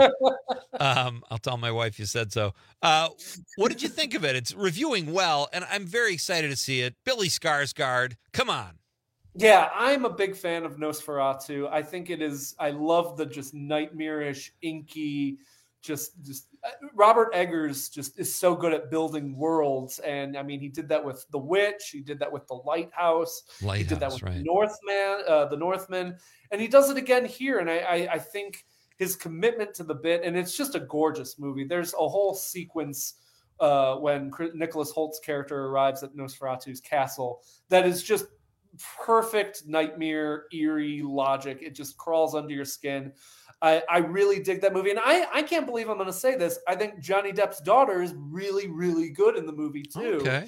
I'll tell my wife you said so. What did you think of it? It's reviewing well, and I'm very excited to see it. Billy Skarsgård, come on. Yeah, I'm a big fan of Nosferatu. I think it is. I love the just nightmarish, inky, just Robert Eggers just is so good at building worlds. And I mean, he did that with The Witch. He did that with The Lighthouse. He did that with right. The Northman. And he does it again here. And I think his commitment to the bit, and it's just a gorgeous movie. There's a whole sequence when Nicholas Holt's character arrives at Nosferatu's castle that is just perfect nightmare, eerie logic. It just crawls under your skin. I really dig that movie. And I can't believe I'm going to say this. I think Johnny Depp's daughter is really, really good in the movie too. Okay.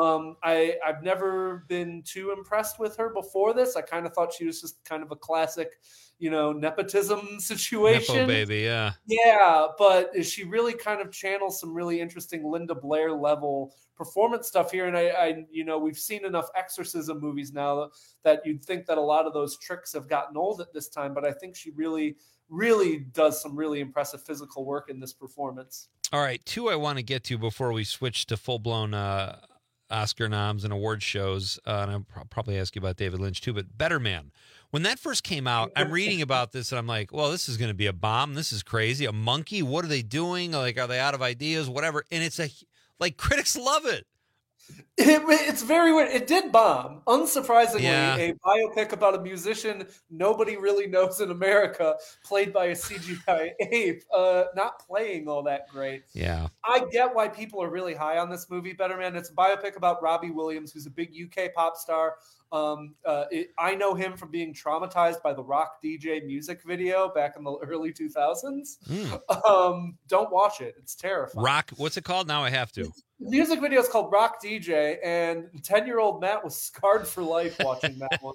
I've never been too impressed with her before this. I kind of thought she was just kind of a classic, nepotism situation. Nepo baby, yeah. Yeah, but she really kind of channels some really interesting Linda Blair level performance stuff here. And I we've seen enough exorcism movies now that you'd think that a lot of those tricks have gotten old at this time, but I think she really really does some really impressive physical work in this performance. All right, 2 I want to get to before we switch to full-blown Oscar noms and award shows, and I'll probably ask you about David Lynch too, but Better Man. When that first came out, I'm reading about this, and I'm like, well, this is going to be a bomb. This is crazy. A monkey? What are they doing? Like, are they out of ideas? Whatever. And it's critics love it. It's very weird. It did bomb. Unsurprisingly, a biopic about a musician nobody really knows in America, played by a CGI ape, not playing all that great. Yeah. I get why people are really high on this movie, Better Man. It's a biopic about Robbie Williams, who's a big UK pop star. I know him from being traumatized by the Rock DJ music video back in the early 2000s. Don't watch it. It's terrifying. Rock, what's it called? Now I have to. The music video is called Rock DJ, and 10-year-old Matt was scarred for life watching that one.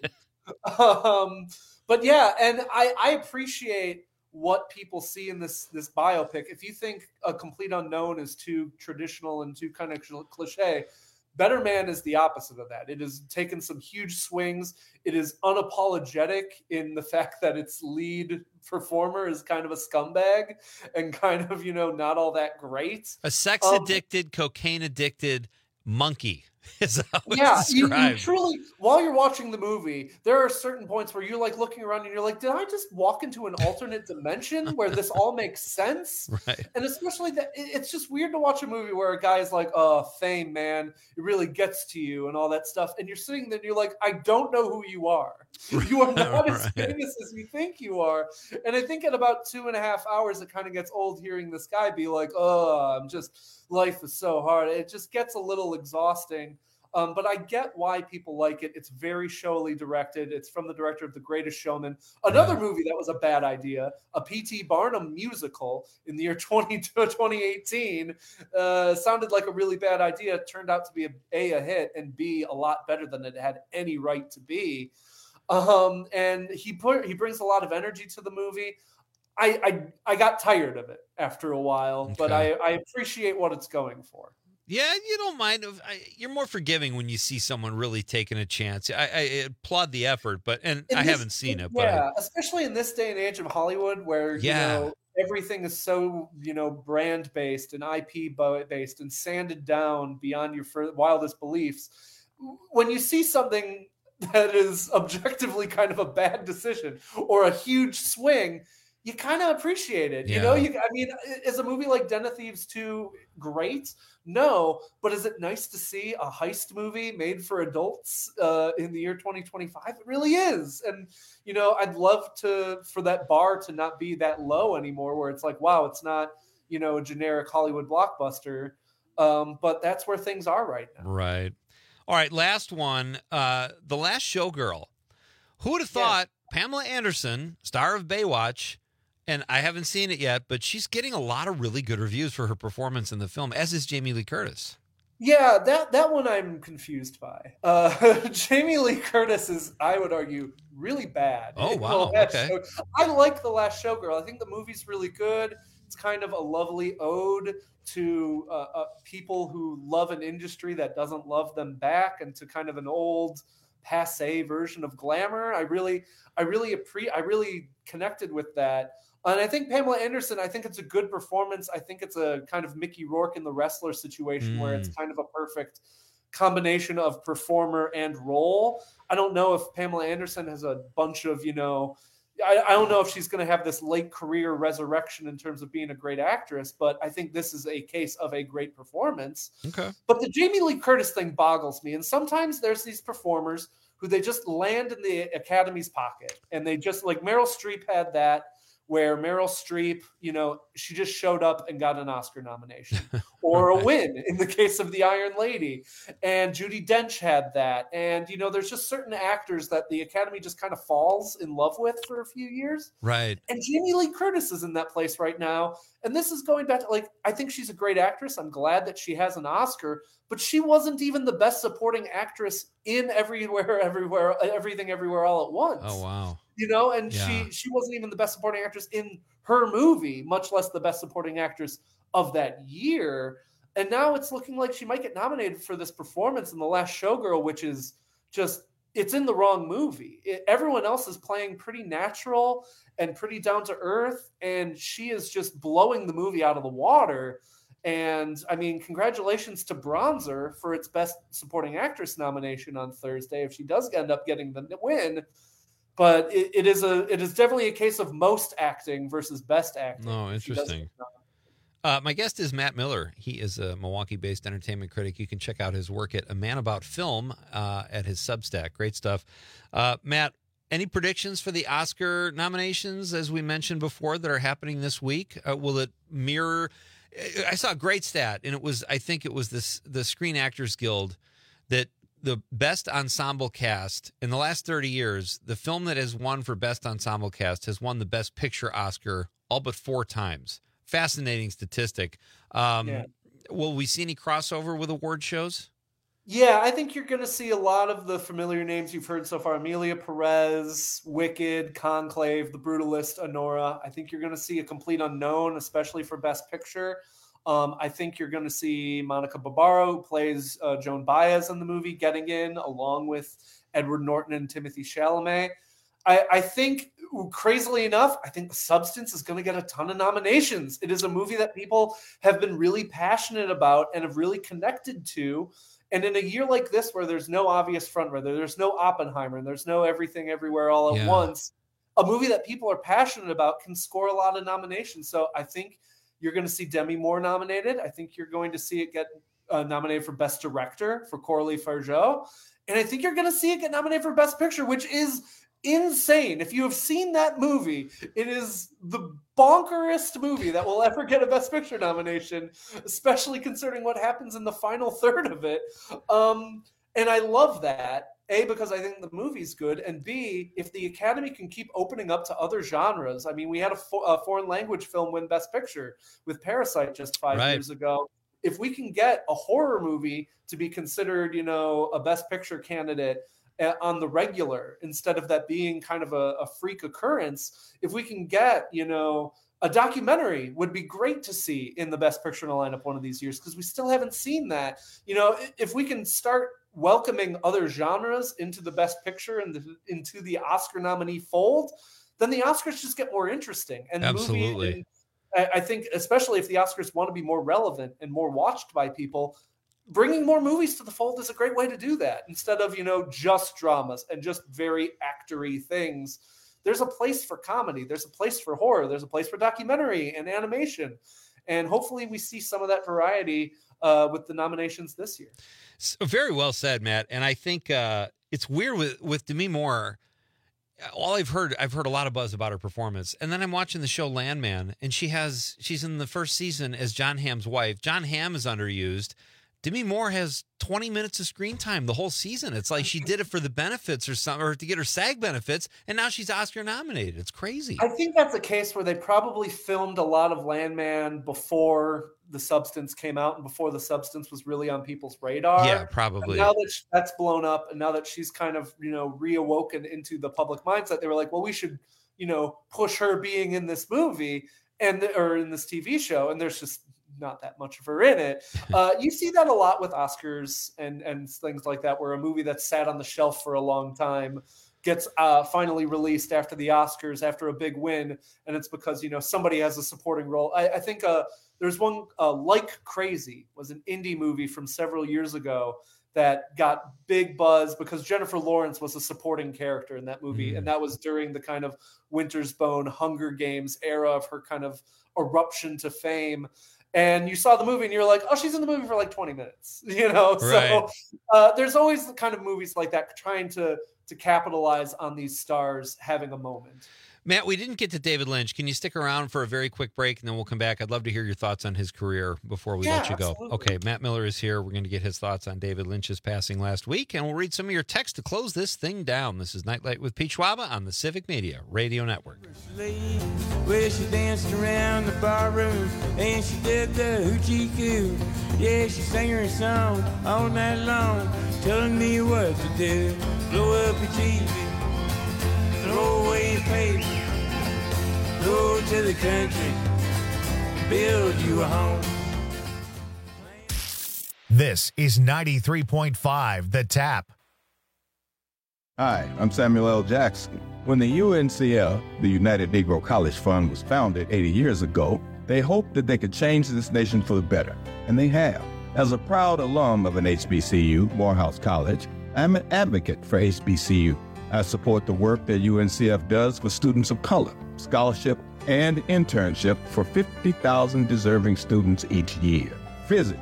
But yeah, and I appreciate what people see in this biopic. If you think A Complete Unknown is too traditional and too kind of cliche, Better Man is the opposite of that. It has taken some huge swings. It is unapologetic in the fact that its lead performer is kind of a scumbag and kind of, not all that great. A sex-addicted, cocaine-addicted monkey is how it's described. You truly, while you're watching the movie, there are certain points where you're like looking around and you're like, did I just walk into an alternate dimension where this all makes sense? Right. And especially that it's just weird to watch a movie where a guy's like, oh, fame, man, it really gets to you and all that stuff. And you're sitting there and you're like, I don't know who you are. You are not as famous as you think you are. And I think at about 2.5 hours, it kind of gets old hearing this guy be like, oh, life is so hard. It just gets a little exhausting. But I get why people like it. It's very showily directed. It's from the director of The Greatest Showman. Another movie that was a bad idea, a P.T. Barnum musical in the year 2018, sounded like a really bad idea. It turned out to be a hit, and B, a lot better than it had any right to be. And he brings a lot of energy to the movie. I got tired of it after a while, but I appreciate what it's going for. Yeah, you don't mind. You're more forgiving when you see someone really taking a chance. I applaud the effort, I haven't seen it. Yeah, especially in this day and age of Hollywood where, everything is so, brand based and IP based and sanded down beyond your wildest beliefs. When you see something that is objectively kind of a bad decision or a huge swing, you kind of appreciate it. Is a movie like Den of Thieves 2 great? No, but is it nice to see a heist movie made for adults in the year 2025? It really is. And, I'd love for that bar to not be that low anymore where it's like, wow, it's not, a generic Hollywood blockbuster. But that's where things are right now. Right. All right, last one. The Last Showgirl. Who would have thought Pamela Anderson, star of Baywatch, and I haven't seen it yet, but she's getting a lot of really good reviews for her performance in the film, as is Jamie Lee Curtis. Yeah, that one I'm confused by. Jamie Lee Curtis is, I would argue, really bad. Oh, wow. Okay. I like The Last Showgirl. I think the movie's really good. It's kind of a lovely ode to people who love an industry that doesn't love them back, and to kind of an old, passé version of glamour. I really connected with that. And I think Pamela Anderson, I think it's a good performance. I think it's a kind of Mickey Rourke in The Wrestler situation where it's kind of a perfect combination of performer and role. I don't know if Pamela Anderson has a bunch of, I don't know if she's going to have this late career resurrection in terms of being a great actress, but I think this is a case of a great performance. Okay. But the Jamie Lee Curtis thing boggles me. And sometimes there's these performers who they just land in the Academy's pocket, and they just, like Meryl Streep had that, where Meryl Streep, she just showed up and got an Oscar nomination or a win in the case of The Iron Lady. And Judi Dench had that. And, there's just certain actors that the Academy just kind of falls in love with for a few years. Right. And Jamie Lee Curtis is in that place right now. And this is going back to, I think she's a great actress. I'm glad that she has an Oscar, but she wasn't even the best supporting actress in Everything, Everywhere, All at Once. Oh, wow. And she wasn't even the best supporting actress in her movie, much less the best supporting actress of that year. And now it's looking like she might get nominated for this performance in The Last Showgirl, which is just, it's in the wrong movie. Everyone else is playing pretty natural. and pretty down to earth, and she is just blowing the movie out of the water. And I mean, congratulations to Bronzer for its Best Supporting Actress nomination on Thursday, if she does end up getting the win. But it is definitely a case of most acting versus best acting. Oh, interesting. My guest is Matt Miller. He is a Milwaukee-based entertainment critic. You can check out his work at A Man About Film at his Substack. Great stuff. Matt, any predictions for the Oscar nominations, as we mentioned before, that are happening this week? Will it mirror? I saw a great stat, and I think it was the Screen Actors Guild, that the best ensemble cast in the last 30 years, the film that has won for best ensemble cast has won the Best Picture Oscar all but 4 times. Fascinating statistic. Will we see any crossover with award shows? Yeah, I think you're going to see a lot of the familiar names you've heard so far. Amelia Perez, Wicked, Conclave, The Brutalist, Anora. I think you're going to see a complete unknown, especially for Best Picture. I think you're going to see Monica Barbaro, who plays Joan Baez in the movie, getting in, along with Edward Norton and Timothée Chalamet. I think, crazily enough, I think The Substance is going to get a ton of nominations. It is a movie that people have been really passionate about and have really connected to. And in a year like this, where there's no obvious frontrunner, there's no Oppenheimer, and there's no Everything Everywhere All at Once, a movie that people are passionate about can score a lot of nominations. So I think you're going to see Demi Moore nominated. I think you're going to see it get nominated for Best Director for Coralie Fargeau. And I think you're going to see it get nominated for Best Picture, which is insane. If you have seen that movie, it is the bonkerest movie that will ever get a Best Picture nomination, especially considering what happens in the final third of it. And I love that, A, because I think the movie's good, and B, if the Academy can keep opening up to other genres. I mean, we had a foreign language film win Best Picture with Parasite just 5 years ago. If we can get a horror movie to be considered, a Best Picture candidate on the regular, instead of that being kind of a freak occurrence, if we can get, a documentary would be great to see in the Best Picture lineup one of these years, because we still haven't seen that. If we can start welcoming other genres into the Best Picture and into the Oscar nominee fold, then the Oscars just get more interesting. And absolutely. I think, especially if the Oscars want to be more relevant and more watched by people, bringing more movies to the fold is a great way to do that. Instead of, just dramas and just very actory things. There's a place for comedy. There's a place for horror. There's a place for documentary and animation. And hopefully we see some of that variety with the nominations this year. So, very well said, Matt. And I think it's weird with Demi Moore. All I've heard a lot of buzz about her performance. And then I'm watching the show Landman, and she's in the first season as John Hamm's wife. John Hamm is underused. Demi Moore has 20 minutes of screen time the whole season. It's like she did it for the benefits or something, or to get her SAG benefits, and now she's Oscar nominated. It's crazy. I think that's a case where they probably filmed a lot of Landman before The Substance came out and before The Substance was really on people's radar. Yeah, probably. And now that that's blown up, and now that she's kind of, reawoken into the public mindset, they were like, well, we should, push her being in this movie or in this TV show, and there's just not that much of her in it. You see that a lot with Oscars and things like that, where a movie that's sat on the shelf for a long time gets finally released after the Oscars, after a big win, and it's because somebody has a supporting role. I think there's one, Like Crazy, was an indie movie from several years ago that got big buzz because Jennifer Lawrence was a supporting character in that movie, and that was during the kind of Winter's Bone, Hunger Games era of her kind of eruption to fame. And you saw the movie and you're like, oh, she's in the movie for like 20 minutes, Right. So there's always the kind of movies like that trying to capitalize on these stars having a moment. Matt, we didn't get to David Lynch. Can you stick around for a very quick break, and then we'll come back? I'd love to hear your thoughts on his career before we let you go. Absolutely. Okay, Matt Miller is here. We're going to get his thoughts on David Lynch's passing last week, and we'll read some of your texts to close this thing down. This is Nightlight with Pete Schwaba on the Civic Media Radio Network. Well, she danced around the barroom, and she did the hoochie coo. Yeah, she sang her song all night long, telling me what to do. Blow up your TV, throw away your paper, go to the country, build you a home. This is 93.5 The Tap. Hi, I'm Samuel L. Jackson. When the UNCF, the United Negro College Fund, was founded 80 years ago, they hoped that they could change this nation for the better, and they have. As a proud alum of an HBCU, Morehouse College, I'm an advocate for HBCU. I support the work that UNCF does for students of color, scholarship, and internship for 50,000 deserving students each year. Visit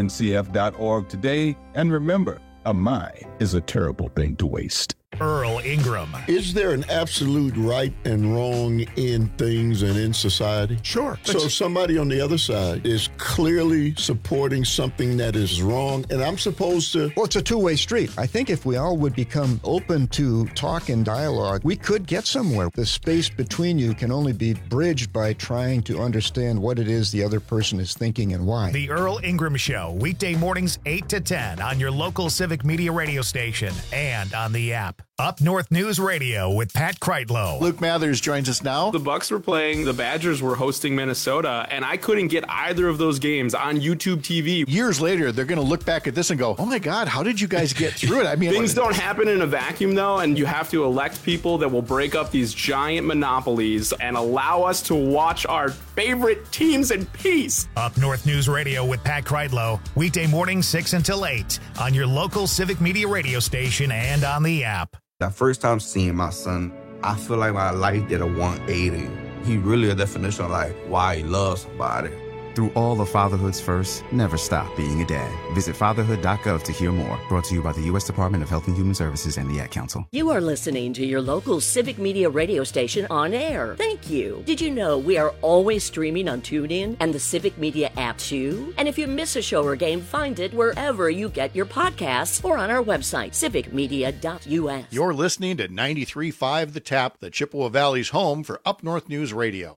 uncf.org today, and remember, a mind is a terrible thing to waste. Earl Ingram. Is there an absolute right and wrong in things and in society? Sure. So somebody on the other side is clearly supporting something that is wrong, and I'm supposed to... Well, it's a two-way street. I think if we all would become open to talk and dialogue, we could get somewhere. The space between you can only be bridged by trying to understand what it is the other person is thinking and why. The Earl Ingram Show, weekday mornings 8 to 10 on your local Civic Media radio station and on the app. Up North News Radio with Pat Kreitlow. Luke Mathers joins us now. The Bucks were playing, the Badgers were hosting Minnesota, and I couldn't get either of those games on YouTube TV. Years later, they're going to look back at this and go, oh my God, how did you guys get through it? I mean, things don't happen in a vacuum, though, and you have to elect people that will break up these giant monopolies and allow us to watch our favorite teams in peace. Up North News Radio with Pat Kreitlow, weekday mornings 6 until 8 on your local Civic Media radio station and on the app. That first time seeing my son, I feel like my life did a 180. He really a definition of like why he loves somebody. Through all of fatherhood's first, never stop being a dad. Visit fatherhood.gov to hear more. Brought to you by the U.S. Department of Health and Human Services and the Ad Council. You are listening to your local Civic Media radio station on air. Thank you. Did you know we are always streaming on TuneIn and the Civic Media app too? And if you miss a show or game, find it wherever you get your podcasts or on our website, civicmedia.us. You're listening to 93.5 The Tap, the Chippewa Valley's home for Up North News Radio.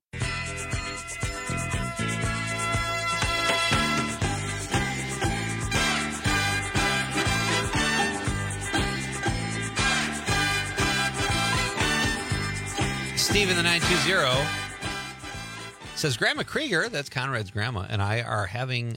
Steve in the 920 says, Grandma Krieger, that's Conrad's grandma, and I are having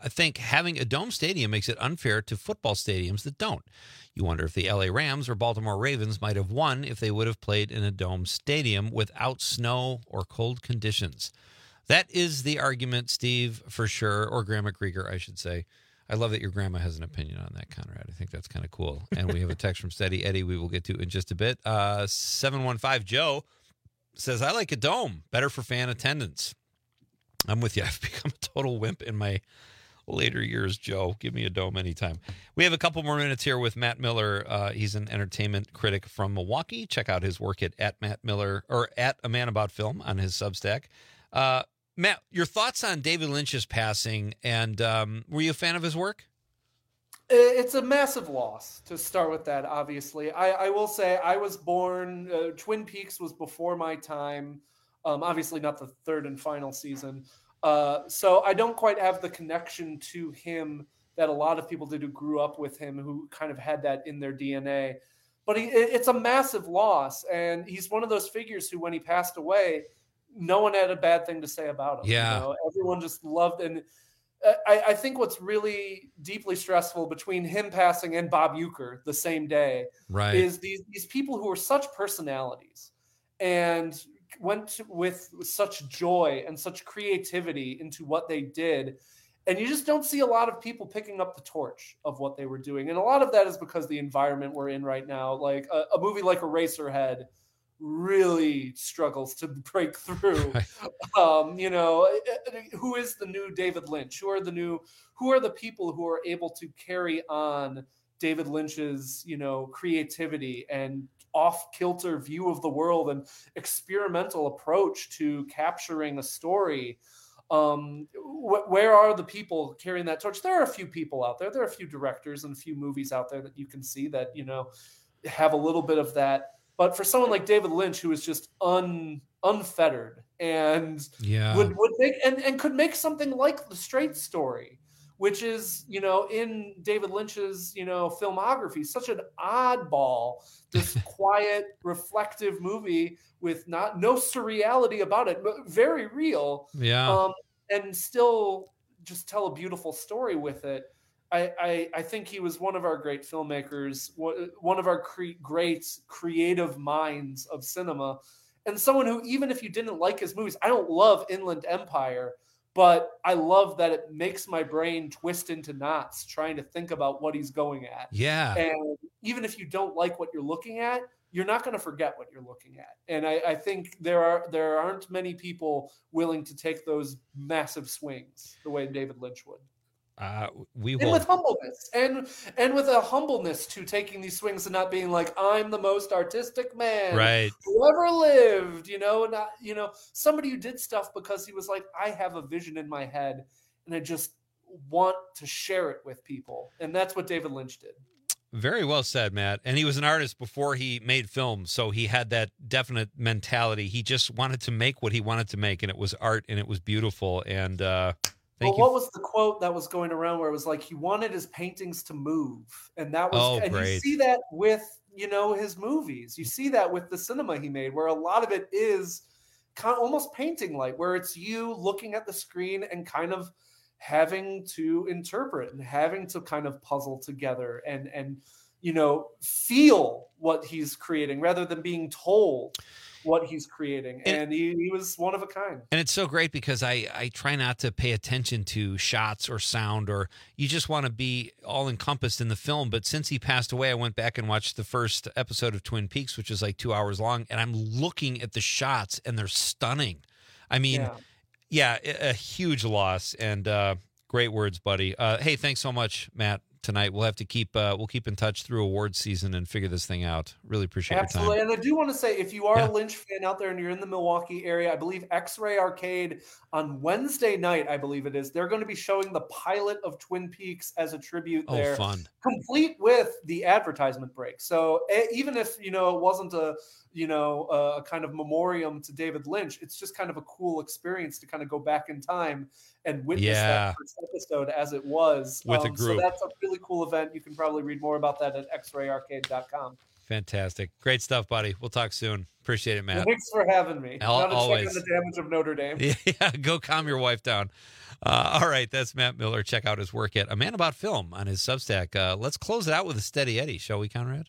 a dome stadium makes it unfair to football stadiums that don't. You wonder if the LA Rams or Baltimore Ravens might have won if they would have played in a dome stadium without snow or cold conditions. That is the argument, Steve, for sure, or Grandma Krieger, I should say. I love that your grandma has an opinion on that, Conrad. I think that's kind of cool. And we have a text from Steady Eddie we will get to in just a bit. 715 Joe says, I like a dome. Better for fan attendance. I'm with you. I've become a total wimp in my later years, Joe. Give me a dome anytime. We have a couple more minutes here with Matt Miller. He's an entertainment critic from Milwaukee. Check out his work at Matt Miller, or at A Man About Film on his Substack. Matt, your thoughts on David Lynch's passing, and were you a fan of his work? It's a massive loss to start with that, obviously. I will say I was born, Twin Peaks was before my time, obviously not the third and final season. So I don't quite have the connection to him that a lot of people did who grew up with him, who kind of had that in their DNA. But it's a massive loss, and he's one of those figures who, when he passed away, no one had a bad thing to say about him. Yeah. You know? Everyone just loved, and I think what's really deeply stressful between him passing and Bob Uecker the same day is these people who are such personalities and went with such joy and such creativity into what they did. And you just don't see a lot of people picking up the torch of what they were doing. And a lot of that is because the environment we're in right now, like a movie like Eraserhead really struggles to break through. You know, who is the new David Lynch? Who are the people who are able to carry on David Lynch's, you know, creativity and off-kilter view of the world and experimental approach to capturing a story? Where are the people carrying that torch? There are a few people out there. There are a few directors and a few movies out there that you can see that, you know, have a little bit of that. But for someone like David Lynch, who is just unfettered and would make and could make something like The Straight Story, which is, you know, in David Lynch's, you know, filmography, such an oddball, this quiet, reflective movie with no surreality about it, but very real. Yeah. And still just tell a beautiful story with it. I think he was one of our great filmmakers, one of our great creative minds of cinema, and someone who, even if you didn't like his movies, I don't love Inland Empire, but I love that it makes my brain twist into knots trying to think about what he's going at. Yeah. And even if you don't like what you're looking at, you're not going to forget what you're looking at. And I think there aren't many people willing to take those massive swings the way David Lynch would. We will. And with humbleness, and with a humbleness to taking these swings and not being like, I'm the most artistic man right. who ever lived, not, somebody who did stuff because he was like, I have a vision in my head and I just want to share it with people. And that's what David Lynch did. Very well said, Matt. And he was an artist before he made films, so he had that definite mentality. He just wanted to make what he wanted to make, and it was art, and it was beautiful. And what was the quote that was going around where it was like he wanted his paintings to move, and that was and great. You see that with his movies. You see that with the cinema he made, where a lot of it is kind of almost painting like, where it's you looking at the screen and kind of having to interpret and having to kind of puzzle together and feel what he's creating rather than being told what he's creating. And he was one of a kind. And it's so great because I try not to pay attention to shots or sound, or you just want to be all encompassed in the film. But since he passed away, I went back and watched the first episode of Twin Peaks, which is like 2 hours long, and I'm looking at the shots and they're stunning. I mean, yeah, a huge loss, and great words, buddy. Hey, thanks so much, Matt. Tonight we'll have to keep in touch through awards season and figure this thing out. Really appreciate your time. Absolutely. And I do want to say, if you are a Lynch fan out there and you're in the Milwaukee area, I believe X-Ray Arcade on Wednesday night, I believe it is, they're going to be showing the pilot of Twin Peaks as a tribute there. Fun. Complete with the advertisement break. So even if, it wasn't a kind of memoriam to David Lynch, it's just kind of a cool experience to kind of go back in time and witness that first episode as it was. With a group. So that's a really cool event. You can probably read more about that at xrayarcade.com. Fantastic. Great stuff, buddy. We'll talk soon. Appreciate it, Matt. Thanks for having me. Always. Check on the damage of Notre Dame. Yeah, go calm your wife down. All right, that's Matt Miller. Check out his work at A Man About Film on his Substack. Let's close it out with a Steady Eddie, shall we, Conrad?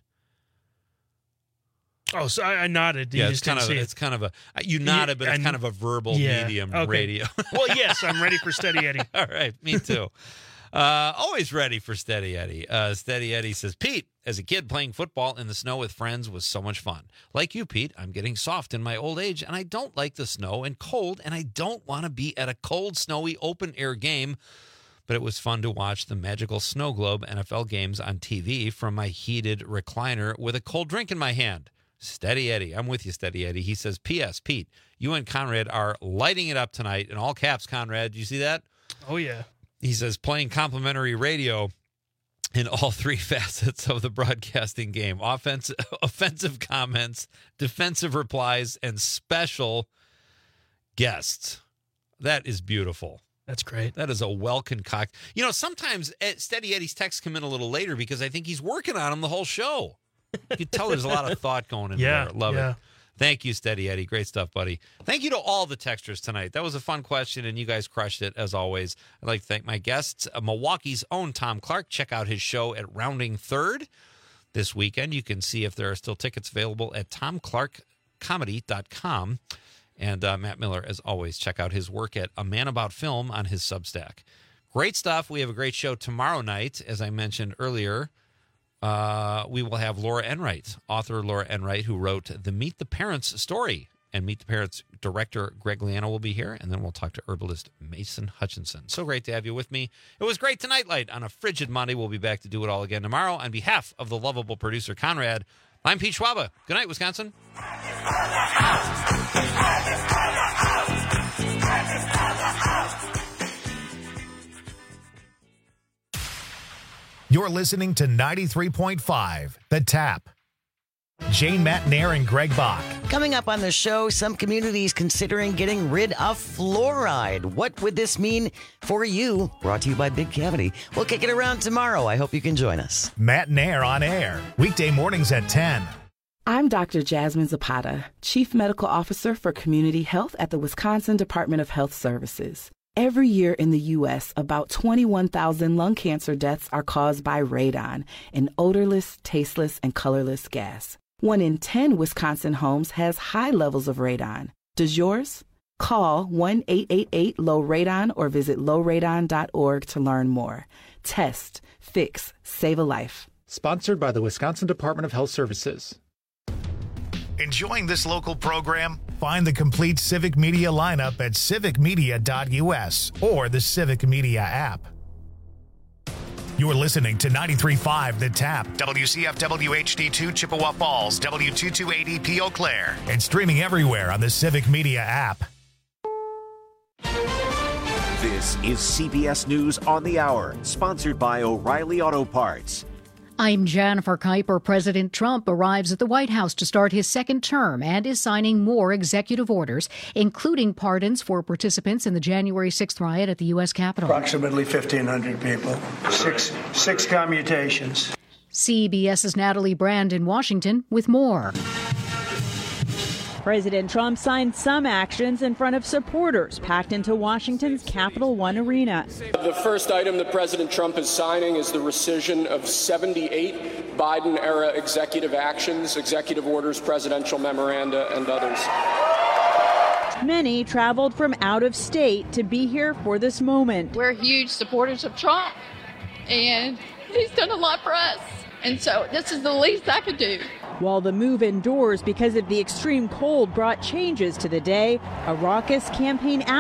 Oh, so I nodded. You it's kind of a you nodded, but it's kind of a verbal medium radio. Well, yes, I'm ready for Steady Eddie. All right, me too. Always ready for Steady Eddie. Steady Eddie says, Pete, as a kid playing football in the snow with friends was so much fun. Like you, Pete, I'm getting soft in my old age, and I don't like the snow and cold, and I don't want to be at a cold, snowy, open-air game. But it was fun to watch the magical Snow Globe NFL games on TV from my heated recliner with a cold drink in my hand. Steady Eddie. I'm with you, Steady Eddie. He says, P.S. Pete, you and Conrad are lighting it up tonight in all caps, Conrad. Do you see that? Oh, yeah. He says, playing complimentary radio in all three facets of the broadcasting game. Offensive comments, defensive replies, and special guests. That is beautiful. That's great. That is a well-concocted. Sometimes Steady Eddie's texts come in a little later because I think he's working on them the whole show. You can tell there's a lot of thought going in there. Love it. Thank you, Steady Eddie. Great stuff, buddy. Thank you to all the texters tonight. That was a fun question, and you guys crushed it, as always. I'd like to thank my guests, Milwaukee's own Tom Clark. Check out his show at Rounding Third this weekend. You can see if there are still tickets available at tomclarkcomedy.com. And Matt Miller, as always, check out his work at A Man About Film on his Substack. Great stuff. We have a great show tomorrow night, as I mentioned earlier. We will have Laura Enright, author Laura Enright, who wrote the Meet the Parents story. And Meet the Parents director Greg Liano will be here. And then we'll talk to herbalist Mason Hutchinson. So great to have you with me. It was great tonight, Light. On a frigid Monday, we'll be back to do it all again tomorrow. On behalf of the lovable producer, Conrad, I'm Pete Schwaba. Good night, Wisconsin. You're listening to 93.5, The Tap. Jane Matnair and Greg Bach. Coming up on the show, some communities considering getting rid of fluoride. What would this mean for you? Brought to you by Big Cavity. We'll kick it around tomorrow. I hope you can join us. Matnair on air, weekday mornings at 10. I'm Dr. Jasmine Zapata, Chief Medical Officer for Community Health at the Wisconsin Department of Health Services. Every year in the U.S., about 21,000 lung cancer deaths are caused by radon, an odorless, tasteless, and colorless gas. 1 in 10 Wisconsin homes has high levels of radon. Does yours? Call 1-888-LOW-RADON or visit lowradon.org to learn more. Test, fix, save a life. Sponsored by the Wisconsin Department of Health Services. Enjoying this local program? Find the complete Civic Media lineup at civicmedia.us or the Civic Media app. You're listening to 93.5 The Tap, WCFW HD2 Chippewa Falls, W228EP Eau Claire, and streaming everywhere on the Civic Media app. This is CBS News on the Hour, sponsored by O'Reilly Auto Parts. I'm Jennifer Kuiper. President Trump arrives at the White House to start his second term and is signing more executive orders, including pardons for participants in the January 6th riot at the U.S. Capitol. Approximately 1,500 people, six commutations. CBS's Natalie Brand in Washington with more. President Trump signed some actions in front of supporters packed into Washington's Capital One Arena. The first item that President Trump is signing is the rescission of 78 Biden-era executive actions, executive orders, presidential memoranda, and others. Many traveled from out of state to be here for this moment. We're huge supporters of Trump, and he's done a lot for us. And so this is the least I could do. While the move indoors because of the extreme cold brought changes to the day, a raucous campaign